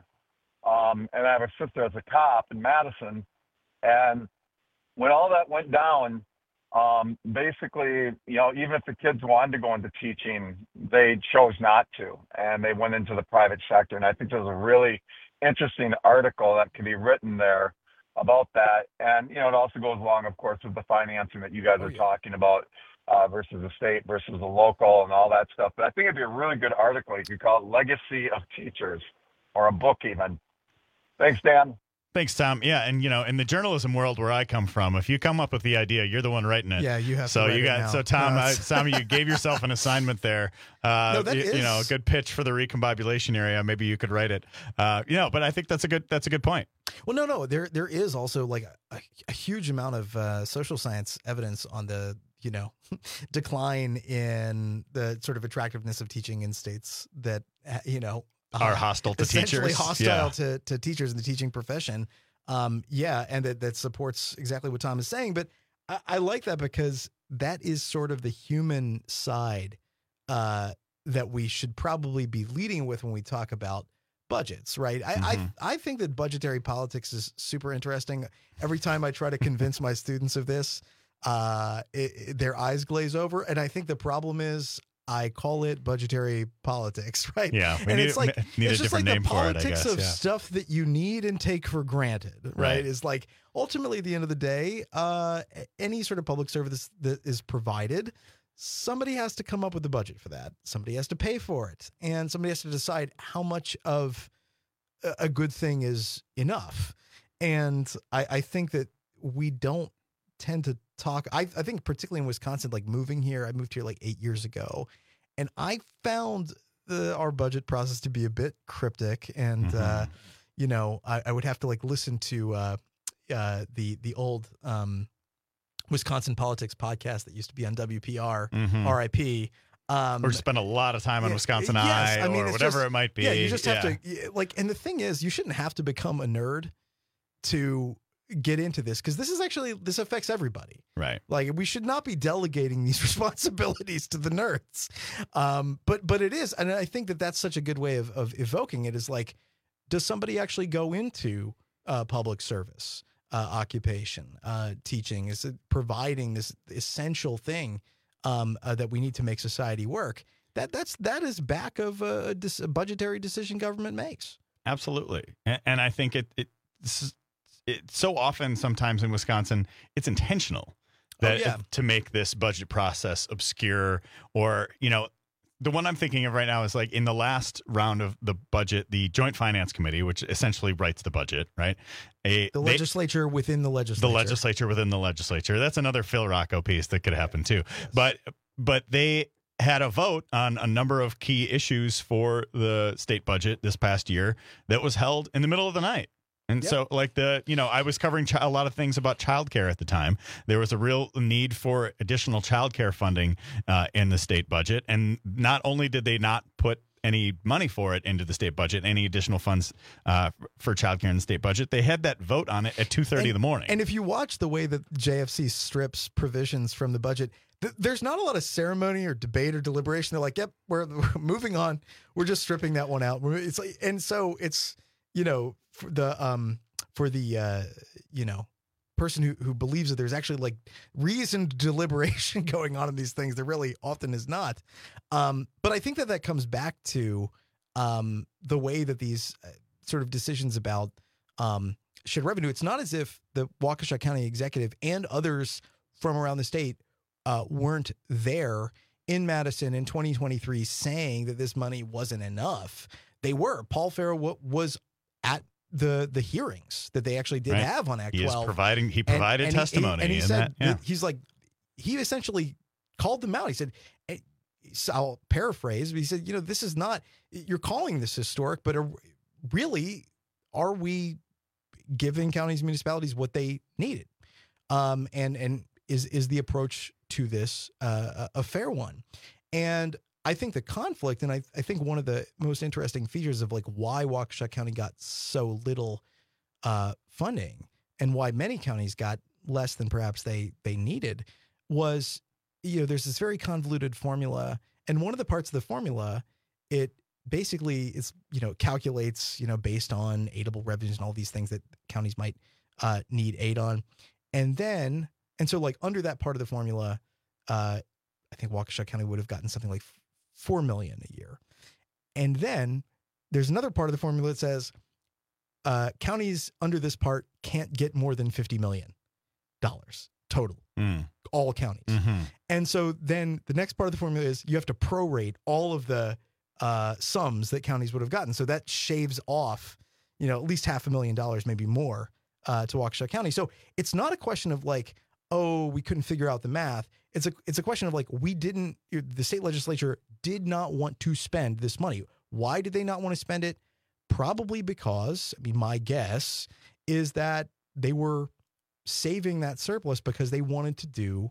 um, and I have a sister as a cop in Madison, and when all that went down, um, basically, you know, even if the kids wanted to go into teaching, they chose not to, and they went into the private sector. And I think there's a really interesting article that can be written there about that. And, you know, it also goes along, of course, with the financing that you guys are talking about uh, versus the state versus the local and all that stuff. But I think it'd be a really good article. You could call it Legacy of Teachers, or a book even. Thanks, Dan. Thanks, Tom. Yeah, and you know, in the journalism world where I come from, if you come up with the idea, you're the one writing it. Yeah, you have. So to write you got it now. so Tom, No, uh, it's- Tom, you gave yourself an assignment there. Uh, No, that you, is- you know, a good pitch for the recombobulation area. Maybe you could write it. Uh, you know, but I think that's a good that's a good point. Well, no, no, there there is also like a, a huge amount of uh, social science evidence on the you know decline in the sort of attractiveness of teaching in states that uh, you know Are hostile to essentially teachers. hostile Yeah. to to teachers in the teaching profession. Um, yeah, and that that supports exactly what Tom is saying. But I, I like that because that is sort of the human side uh, that we should probably be leading with when we talk about budgets, right? I, Mm-hmm. I I think that budgetary politics is super interesting. Every time I try to convince my students of this, uh, it, it- their eyes glaze over, and I think the problem is I call it budgetary politics, right? Yeah, we and need- it's like need a it's just like different the name for it, I politics guess, of yeah. stuff that you need and take for granted, right? Right. Is like ultimately at the end of the day, uh, any sort of public service that is provided, somebody has to come up with the budget for that. Somebody has to pay for it, and somebody has to decide how much of a- a good thing is enough. And I, I think that we don't tend to talk. I, I think particularly in Wisconsin, like moving here, I moved here like eight years ago, and I found the, our budget process to be a bit cryptic. And, uh, you know, I, I would have to like listen to uh, uh, the, the old um, Wisconsin politics podcast that used to be on W P R, Mhm. R I P. Um, Or spend a lot of time on yeah, Wisconsin yes, Eye, I mean, or it's whatever just- it might be. Yeah, you just have Yeah. to y- like. And the thing is, you shouldn't have to become a nerd to get into this, because this is actually this affects everybody. Right. Like, we should not be delegating these responsibilities to the nerds. Um, but but it is, and I think that that's such a good way of of evoking it. Is like, does somebody actually go into uh, public service, uh, occupation, uh, teaching? Is it providing this essential thing um, uh, that we need to make society work? That that's that is back of a, dis- a budgetary decision government makes. Absolutely. And, and I think it, it, this is- it so often sometimes in Wisconsin, it's intentional that Oh, yeah. to make this budget process obscure, or, you know, the one I'm thinking of right now is like in the last round of the budget, the Joint Finance Committee, which essentially writes the budget, right? A, The they- legislature within the legislature. the legislature within the legislature. That's another Phil Rocco piece that could happen too. But but they had a vote on a number of key issues for the state budget this past year that was held in the middle of the night. And Yep. so, like the, you know, I was covering chi- a lot of things about childcare at the time. There was a real need for additional childcare funding uh, in the state budget. And not only did they not put any money for it into the state budget, any additional funds uh, for childcare in the state budget, they had that vote on it at two thirty in the morning. And if you watch the way that J F C strips provisions from the budget, th- there's not a lot of ceremony or debate or deliberation. They're like, "Yep, we're, we're moving on. We're just stripping that one out." We're- It's like, and so it's, you know, for the um for the uh you know person who who believes that there's actually like reasoned deliberation going on in these things, there really often is not. Um, but I think that that comes back to um the way that these uh, sort of decisions about um shared revenue. It's not as if the Waukesha County executive and others from around the state uh, weren't there in Madison in twenty twenty-three saying that this money wasn't enough. They were. Paul Farrow w- was at the the hearings that they actually did Right. have on Act He is twelve. providing- he And- provided and he- testimony and he in said, that, yeah. he's like, he essentially called them out. He said, eh, so I'll paraphrase, but he said, you know, this is not, you're calling this historic, but are, really, are we giving counties and municipalities what they needed? Um, and and is is the approach to this uh, a a fair one? And I think the conflict, and I, I think one of the most interesting features of like why Waukesha County got so little uh, funding and why many counties got less than perhaps they they needed was, you know, there's this very convoluted formula, and one of the parts of the formula, it basically is, you know, calculates, you know, based on aidable revenues and all these things that counties might uh, need aid on. And then, and so like under that part of the formula, uh, I think Waukesha County would have gotten something like four million dollars a year. And then there's another part of the formula that says uh, counties under this part can't get more than fifty million dollars total, Mm. all counties. Mhm. And so then the next part of the formula is you have to prorate all of the uh, sums that counties would have gotten. So that shaves off, you know, at least half a million dollars, maybe more, uh, to Waukesha County. So it's not a question of like, oh, we couldn't figure out the math. It's a it's a question of like, we didn't, the state legislature did not want to spend this money. Why did they not want to spend it? Probably because, I mean, my guess is that they were saving that surplus because they wanted to do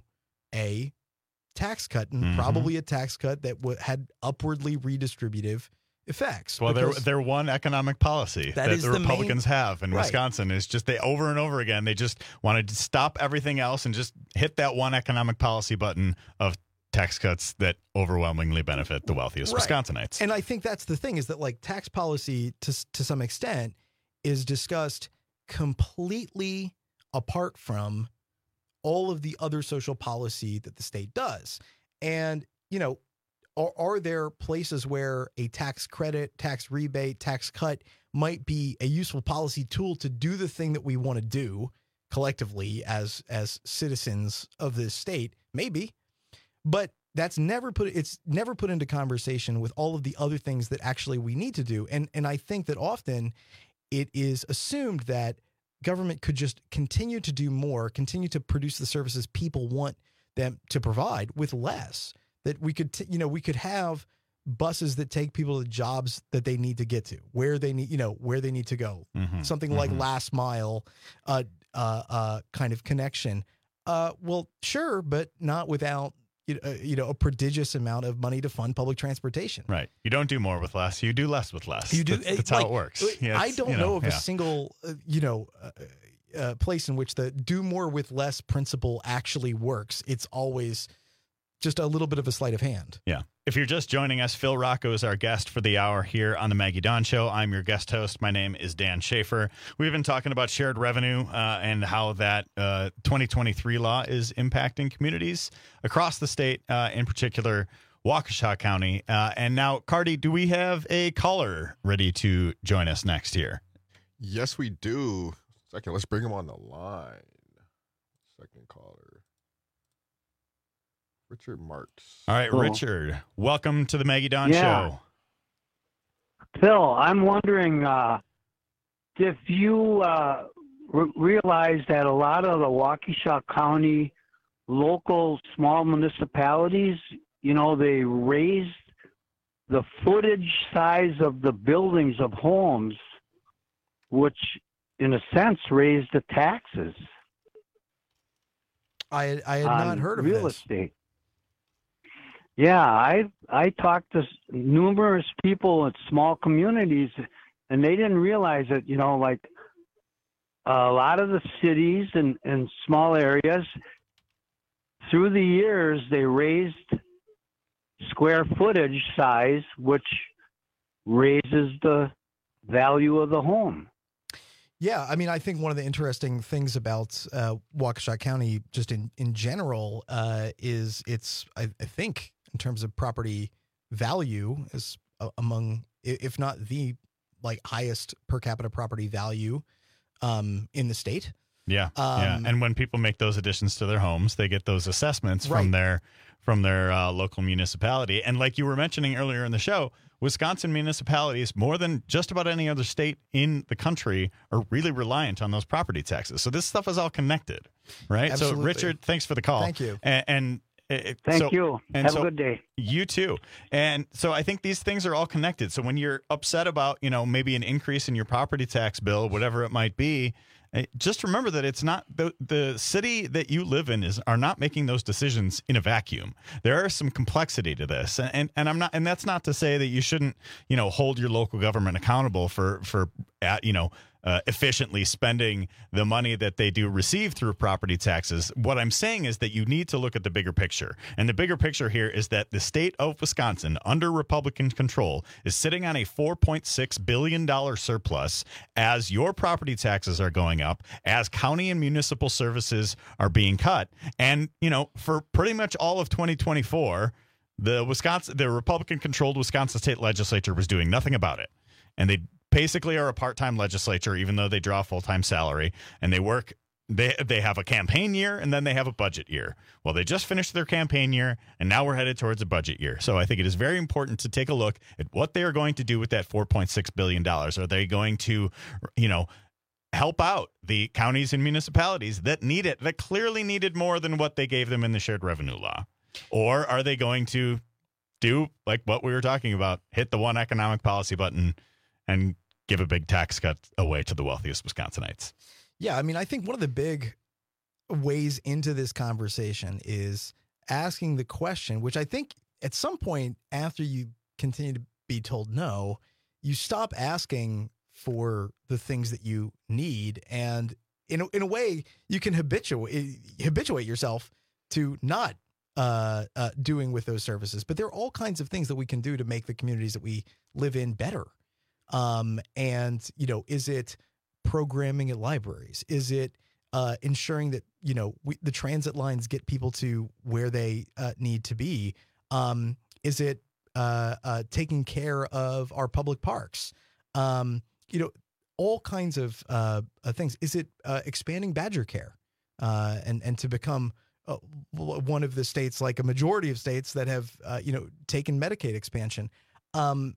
a tax cut, and Mhm. probably a tax cut that w- had upwardly redistributive effects. Well, their because- their one economic policy That that, is the the main- Republicans have in Right. Wisconsin is just they over and over again they just wanted to stop everything else and just hit that one economic policy button of tax cuts that overwhelmingly benefit the wealthiest Right. Wisconsinites. And I think that's the thing, is that like tax policy to s- to some extent is discussed completely apart from all of the other social policy that the state does. And, you know, are, are there places where a tax credit, tax rebate, tax cut might be a useful policy tool to do the thing that we want to do collectively as as citizens of this state? Maybe. But that's never put it's never put into conversation with all of the other things that actually we need to do. And and I think that often it is assumed that government could just continue to do more, continue to produce the services people want them to provide with less. That we could, t- you know, we could have buses that take people to jobs that they need to get to, where they need, you know, where they need to go. Mhm. Something like Mhm. last mile, uh, uh, uh, kind of connection. Uh, well, sure, but not without, you know, uh, you know, a prodigious amount of money to fund public transportation. Right. You don't do more with less. You do less with less. You do. That's, that's like, how it works. Yeah, I it's, don't you know, of yeah. a single, uh, you know, uh, uh, place in which the do more with less principle actually works. It's always just a little bit of a sleight of hand. Yeah. If you're just joining us, Phil Rocco is our guest for the hour here on the Maggie Dawn Show. I'm your guest host. My name is Dan Schaefer. We've been talking about shared revenue uh, and how that uh, twenty twenty-three law is impacting communities across the state, uh, in particular Waukesha County. Uh, and now, Cardi, do we have a caller ready to join us next here? Yes, we do. Second, let's bring him on the line. Second caller. Richard Marks. All right, Cool. Richard, welcome to the Maggie Dawn Yeah. Show. Phil, I'm wondering uh, if you uh, re- realize that a lot of the Waukesha County local small municipalities, you know, they raised the footage size of the buildings of homes, which in a sense raised the taxes. I I had on not heard of real this. estate. Yeah, I I talked to s- numerous people at small communities, and they didn't realize that, you know, like a lot of the cities and, and small areas, through the years, they raised square footage size, which raises the value of the home. Yeah, I mean, I think one of the interesting things about uh, Waukesha County, just in in general, uh, is it's I, I think in terms of property value, is uh, among i- if not the like highest per capita property value um, in the state. Yeah, yeah. Um, And when people make those additions to their homes, they get those assessments Right. from their from their uh, local municipality. And like you were mentioning earlier in the show, Wisconsin municipalities, more than just about any other state in the country, are really reliant on those property taxes. So this stuff is all connected, right? Absolutely. So Richard, thanks for the call. Thank you. And, and it, Thank so- you. and Have so- a good day. You too. And so I think these things are all connected. So when you're upset about, you know, maybe an increase in your property tax bill, whatever it might be, eh, just remember that it's not the the city that you live in is are not making those decisions in a vacuum. There is some complexity to this. And and, and I'm not and that's not to say that you shouldn't, you know, hold your local government accountable for for uh, you know, Uh, efficiently spending the money that they do receive through property taxes. What I'm saying is that you need to look at the bigger picture. And the bigger picture here is that the state of Wisconsin, under Republican control, is sitting on a four point six billion dollars surplus as your property taxes are going up, as county and municipal services are being cut. And, you know, for pretty much all of twenty twenty-four, the Wisconsin, the Republican-controlled Wisconsin state legislature was doing nothing about it. And they basically are a part-time legislature, even though they draw a full-time salary, and they work. They they have a campaign year and then they have a budget year. Well, they just finished their campaign year, and now we're headed towards a budget year. So I think it is very important to take a look at what they are going to do with that four point six billion dollars. Are they going to, you know, help out the counties and municipalities that need it, that clearly needed more than what they gave them in the shared revenue law? Or are they going to do like what we were talking about, hit the one economic policy button and give a big tax cut away to the wealthiest Wisconsinites? Yeah, I mean, I think one of the big ways into this conversation is asking the question, which I think at some point after you continue to be told no, you stop asking for the things that you need. And in a, in a way, you can habituate, habituate yourself to not uh, uh, doing with those services. But there are all kinds of things that we can do to make the communities that we live in better. Um, and, you know, is it programming at libraries? Is it uh, ensuring that, you know, we, the transit lines get people to where they uh, need to be? Um, is it uh, uh, taking care of our public parks? Um, you know, all kinds of uh, uh, things. Is it uh, expanding Badger Care uh, and, and to become uh, one of the states, like a majority of states that have, uh, you know, taken Medicaid expansion? Um,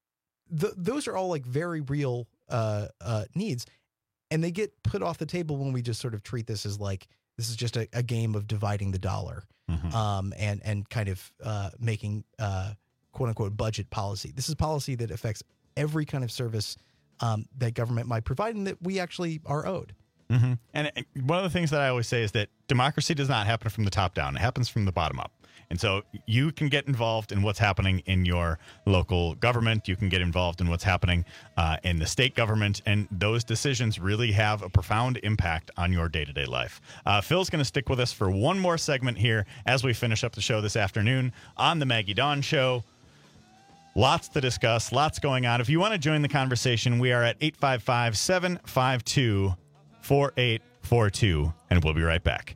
The, those are all like very real uh, uh, needs, and they get put off the table when we just sort of treat this as like this is just a, a game of dividing the dollar, Mhm. um, and and kind of uh, making uh, quote unquote budget policy. This is policy that affects every kind of service um, that government might provide and that we actually are owed. Mm-hmm. And uh, one of the things that I always say is that democracy does not happen from the top down. It happens from the bottom up. And so you can get involved in what's happening in your local government. You can get involved in what's happening uh, in the state government. And those decisions really have a profound impact on your day-to-day life. Uh, Phil's going to stick with us for one more segment here as we finish up the show this afternoon on the Maggie Dawn Show. Lots to discuss, lots going on. If you want to join the conversation, we are at eight five five, seven five two, four eight four two, and we'll be right back.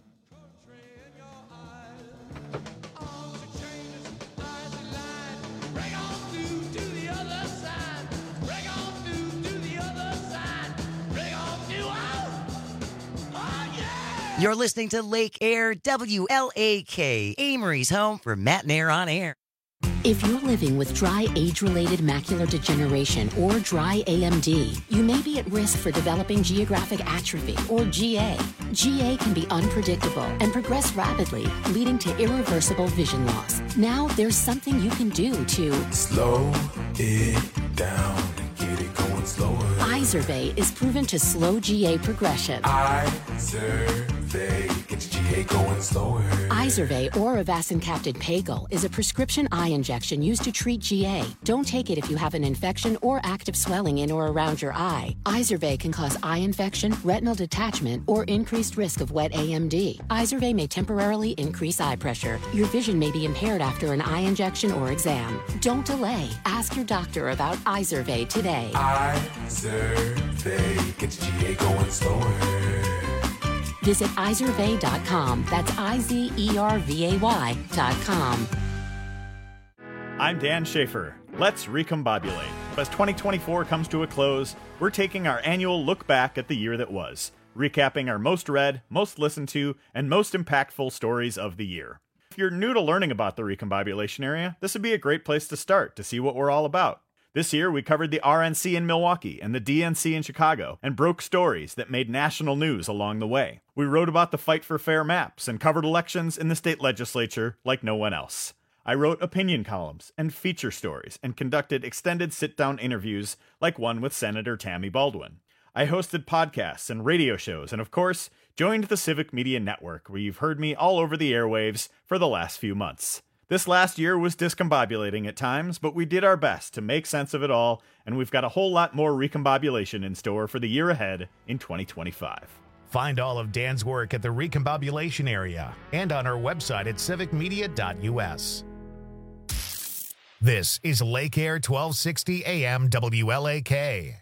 Oh, You're listening to Lake Air W L A K, Amory's home for Matt and Air on Air. If you're living with dry age-related macular degeneration or dry A M D, you may be at risk for developing geographic atrophy or G A. G A can be unpredictable and progress rapidly, leading to irreversible vision loss. Now there's something you can do to slow it down and get it going slower. Izervay is proven to slow G A progression. Izervay gets G A going slower. Izervay or avacincaptad Pagel is a prescription eye injection used to treat G A. Don't take it if you have an infection or active swelling in or around your eye. Izervay can cause eye infection, retinal detachment, or increased risk of wet A M D. Izervay may temporarily increase eye pressure. Your vision may be impaired after an eye injection or exam. Don't delay. Ask your doctor about Izervay today. Izervay gets G A going slower. Visit izervay dot com. That's I Z E R V A Y dot com. I'm Dan Schaefer. Let's recombobulate. As twenty twenty-four comes to a close, we're taking our annual look back at the year that was, recapping our most read, most listened to, and most impactful stories of the year. If you're new to learning about the recombobulation area, this would be a great place to start to see what we're all about. This year, we covered the R N C in Milwaukee and the D N C in Chicago and broke stories that made national news along the way. We wrote about the fight for fair maps and covered elections in the state legislature like no one else. I wrote opinion columns and feature stories and conducted extended sit-down interviews like one with Senator Tammy Baldwin. I hosted podcasts and radio shows and, of course, joined the Civic Media Network, where you've heard me all over the airwaves for the last few months. This last year was discombobulating at times, but we did our best to make sense of it all, and we've got a whole lot more recombobulation in store for the year ahead in twenty twenty-five. Find all of Dan's work at the recombobulation area and on our website at civic media dot U S. This is Lake Air twelve sixty A M W L A K.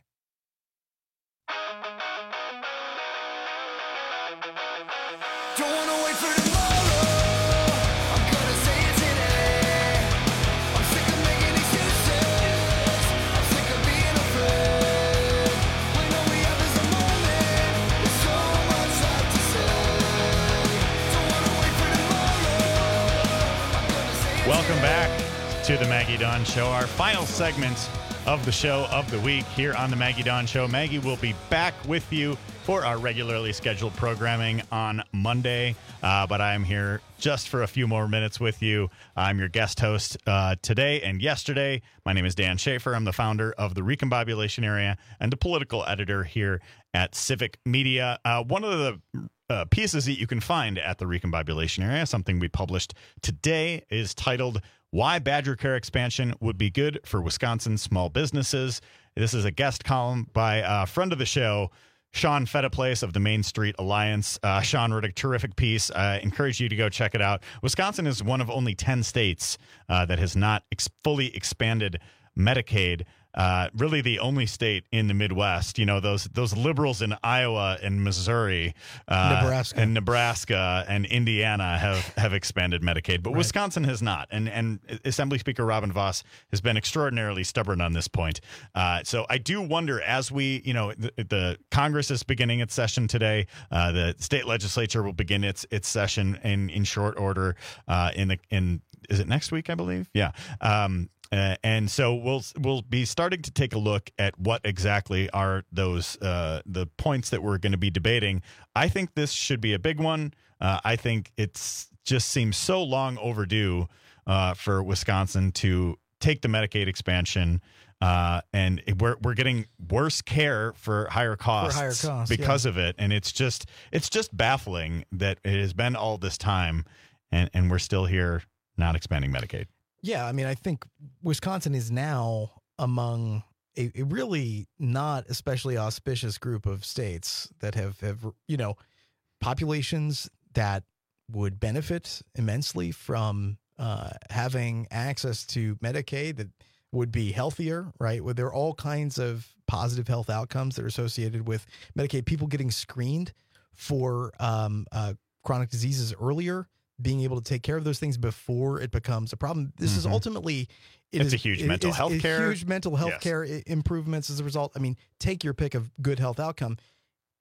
Welcome back to the Maggie Dawn Show, our final segment of the show of the week here on the Maggie Dawn Show. Maggie will be back with you for our regularly scheduled programming on Monday, uh, but I'm here just for a few more minutes with you. I'm your guest host uh, today and yesterday. My name is Dan Schaefer. I'm the founder of the Recombobulation Area and the political editor here at Civic Media. Uh, one of the Uh, pieces that you can find at the Recombobulation Area, something we published today, is titled Why Badger Care Expansion Would Be Good for Wisconsin Small Businesses. This is a guest column by a friend of the show, Sean Fettiplace of the Main Street Alliance. Uh, Sean wrote a terrific piece. I encourage you to go check it out. Wisconsin is one of only ten states uh, that has not ex- fully expanded Medicaid. Uh, really the only state in the Midwest. You know, those those liberals in Iowa and Missouri, uh, Nebraska. and Nebraska and Indiana have, have expanded Medicaid, but Right. Wisconsin has not. And and Assembly Speaker Robin Voss has been extraordinarily stubborn on this point. Uh, so I do wonder, as we, you know, the, the Congress is beginning its session today. Uh, the state legislature will begin its its session in in short order. Uh, in the in is it next week? I believe. Yeah. Um, Uh, and so we'll we'll be starting to take a look at what exactly are those uh, the points that we're going to be debating. I think this should be a big one. Uh, I think it's just seems so long overdue uh, for Wisconsin to take the Medicaid expansion, uh, and it, we're we're getting worse care for higher costs, higher costs, because yeah. of it, and it's just it's just baffling that it has been all this time, and and we're still here not expanding Medicaid. Yeah, I mean, I think Wisconsin is now among a, a really not especially auspicious group of states that have, have, you know, populations that would benefit immensely from uh, having access to Medicaid, that would be healthier, right? Where there are all kinds of positive health outcomes that are associated with Medicaid, people getting screened for um, uh, chronic diseases earlier, being able to take care of those things before it becomes a problem. This Mm-hmm. is ultimately, it It's is a huge it mental is- health it's care. huge mental health Yes. care i- improvements as a result. I mean, take your pick of good health outcome.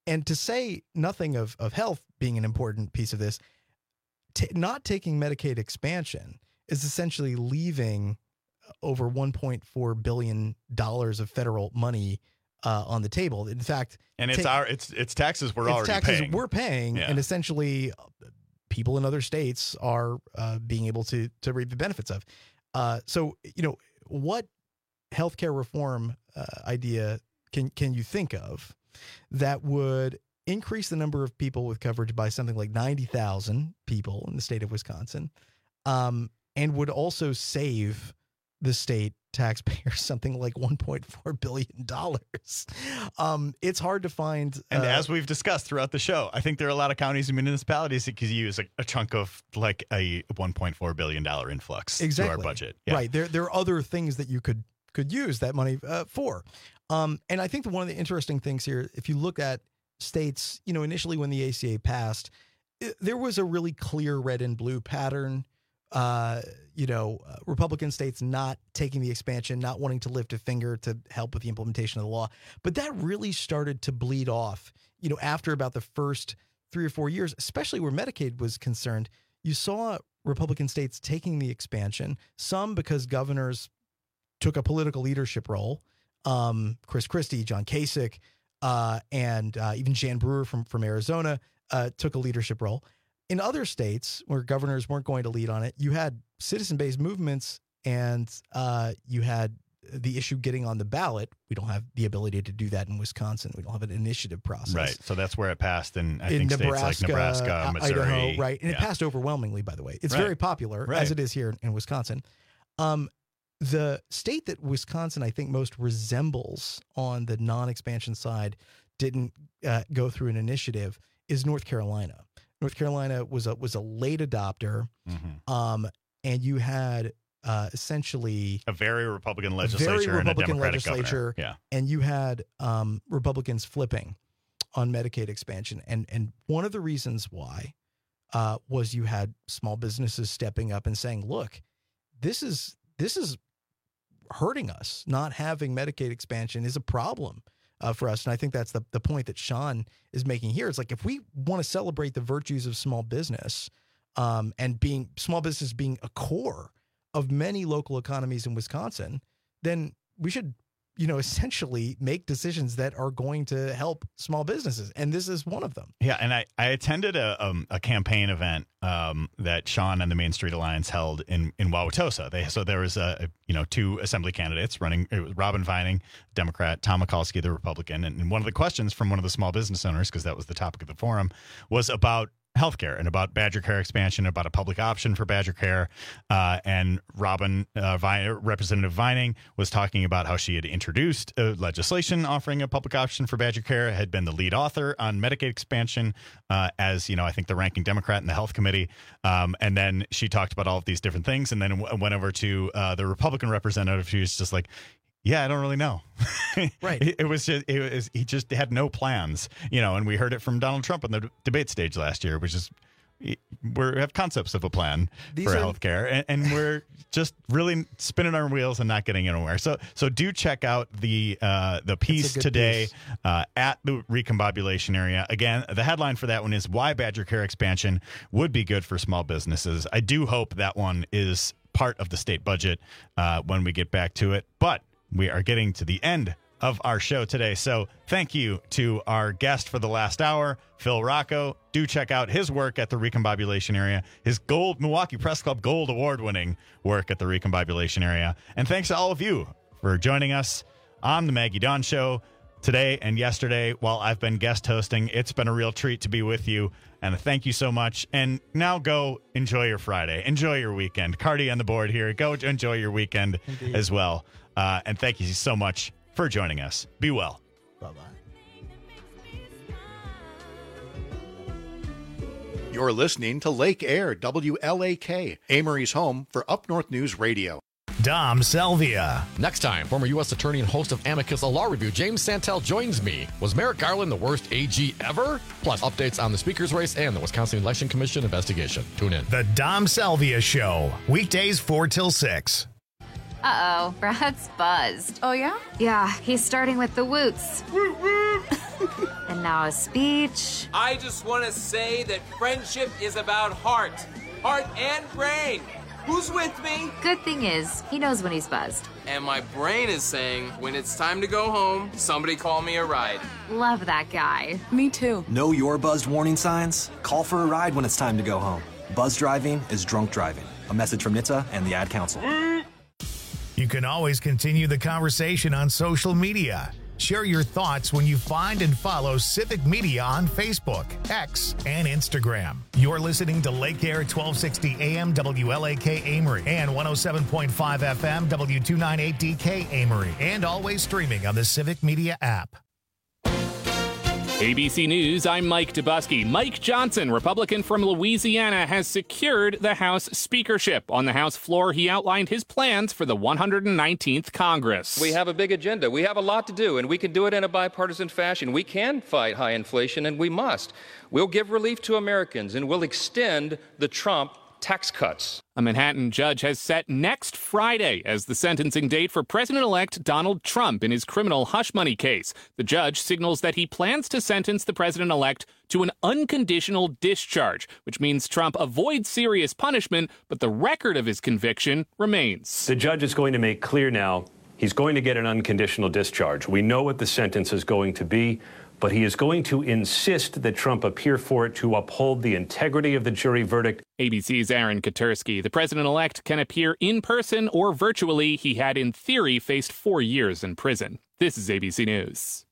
and to say nothing of, of health being an important piece of this, t- not taking Medicaid expansion is essentially leaving over one point four billion dollars of federal money uh, on the table. In fact, and it's ta- our it's it's taxes we're it's already taxes paying. we're paying, Yeah. and essentially people in other states are uh, being able to to reap the benefits of. Uh, so, you know, what healthcare reform uh, idea can can you think of that would increase the number of people with coverage by something like ninety thousand people in the state of Wisconsin, um, and would also save the state taxpayers something like one point four billion dollars. Um, it's hard to find. And uh, as we've discussed throughout the show, I think there are a lot of counties and municipalities that could use a, a chunk of like a one point four billion dollars influx exactly. to our budget. Yeah. Right. There, there are other things that you could could use that money uh, for. Um, and I think that one of the interesting things here, if you look at states, you know, initially when the A C A passed, it, there was a really clear red and blue pattern. Uh, you know, uh, Republican states not taking the expansion, not wanting to lift a finger to help with the implementation of the law. But that really started to bleed off, you know, after about the first three or four years, especially where Medicaid was concerned. You saw Republican states taking the expansion, some because governors took a political leadership role. Um, Chris Christie, John Kasich, uh, and uh, even Jan Brewer from, from Arizona uh, took a leadership role. In other states where governors weren't going to lead on it, you had citizen-based movements and uh, you had the issue getting on the ballot. We don't have the ability to do that in Wisconsin. We don't have an initiative process. Right. So that's where it passed in, I in think, Nebraska, states like Nebraska, Missouri. Idaho, right. And yeah. it passed overwhelmingly, by the way. It's Right. very popular, Right. as it is here in, in Wisconsin. Um, the state that Wisconsin, I think, most resembles on the non-expansion side didn't uh, go through an initiative is North Carolina. North Carolina was a was a late adopter, mm-hmm. um, and you had uh, essentially a very Republican legislature very Republican and a Democratic legislature, governor. Yeah. and you had um, Republicans flipping on Medicaid expansion, and and one of the reasons why uh, was you had small businesses stepping up and saying, "Look, this is this is hurting us. Not having Medicaid expansion is a problem." Uh, for us. And I think that's the, the point that Sean is making here. It's like, if we want to celebrate the virtues of small business um, and being small business being a core of many local economies in Wisconsin, then we should, you know, essentially make decisions that are going to help small businesses. And this is one of them. Yeah. And I, I attended a, um, a campaign event um, that Sean and the Main Street Alliance held in, in Wauwatosa. They, so there was, a, you know, two assembly candidates running. It was Robin Vining, Democrat, Tom Mikulski, the Republican. And, and one of the questions from one of the small business owners, because that was the topic of the forum, was about healthcare and about Badger Care expansion, about a public option for Badger Care. Uh, and Robin, uh, Vi- Representative Vining, was talking about how she had introduced uh, legislation offering a public option for Badger Care, had been the lead author on Medicaid expansion uh, as, you know, I think the ranking Democrat in the health committee. Um, and then she talked about all of these different things and then w- went over to uh, the Republican representative. She was just like, yeah, I don't really know. Right. It, it was just, it was, he just had no plans, you know, and we heard it from Donald Trump on the d- debate stage last year, which is, we have concepts of a plan These for are- healthcare, and, and we're just really spinning our wheels and not getting anywhere. So, so do check out the uh, the piece good today piece. Uh, at the recombobulation area. Again, the headline for that one is why Badger Care expansion would be good for small businesses. I do hope that one is part of the state budget uh, when we get back to it, but we are getting to the end of our show today. So thank you to our guest for the last hour, Phil Rocco. Do check out his work at the recombobulation area, his gold Milwaukee Press Club Gold Award winning work at the recombobulation area. And thanks to all of you for joining us on the Maggie Dawn Show today and yesterday while I've been guest hosting. It's been a real treat to be with you. And thank you so much. And now go enjoy your Friday. Enjoy your weekend. Cardi on the board here. Go enjoy your weekend Indeed. as well. Uh, and thank you so much for joining us. Be well. Bye-bye. You're listening to Lake Air, W L A K, Amory's home for Up North News Radio. Dom Salvia. Next time, former U S attorney and host of Amicus, a law review, James Santel joins me. Was Merrick Garland the worst A G ever? Plus, updates on the speaker's race and the Wisconsin Election Commission investigation. Tune in. The Dom Salvia Show. Weekdays four till six. Uh-oh, Brad's buzzed. Oh, yeah? Yeah, he's starting with the woots. And now a speech. I just want to say that friendship is about heart. Heart and brain. Who's with me? Good thing is, he knows when he's buzzed. And my brain is saying, when it's time to go home, somebody call me a ride. Love that guy. Me too. Know your buzzed warning signs? Call for a ride when it's time to go home. Buzz driving is drunk driving. A message from N H T S A and the Ad Council. You can always continue the conversation on social media. Share your thoughts when you find and follow Civic Media on Facebook, X, and Instagram. You're listening to Lake Air twelve sixty A M W L A K Amory and one oh seven point five F M W two ninety-eight D K Amory, and always streaming on the Civic Media app. A B C News, I'm Mike Dubusky. Mike Johnson, Republican from Louisiana, has secured the House speakership. On the House floor, he outlined his plans for the one hundred nineteenth Congress. We have a big agenda. We have a lot to do, and we can do it in a bipartisan fashion. We can fight high inflation, and we must. We'll give relief to Americans, and we'll extend the Trump tax cuts. A Manhattan judge has set next Friday as the sentencing date for President-elect Donald Trump in his criminal hush money case. The judge signals that he plans to sentence the president-elect to an unconditional discharge, which means Trump avoids serious punishment, but the record of his conviction remains. The judge is going to make clear now he's going to get an unconditional discharge. We know what the sentence is going to be, but he is going to insist that Trump appear for it to uphold the integrity of the jury verdict. A B C's Aaron Katursky. The president-elect can appear in person or virtually. He had, in theory, faced four years in prison. This is A B C News.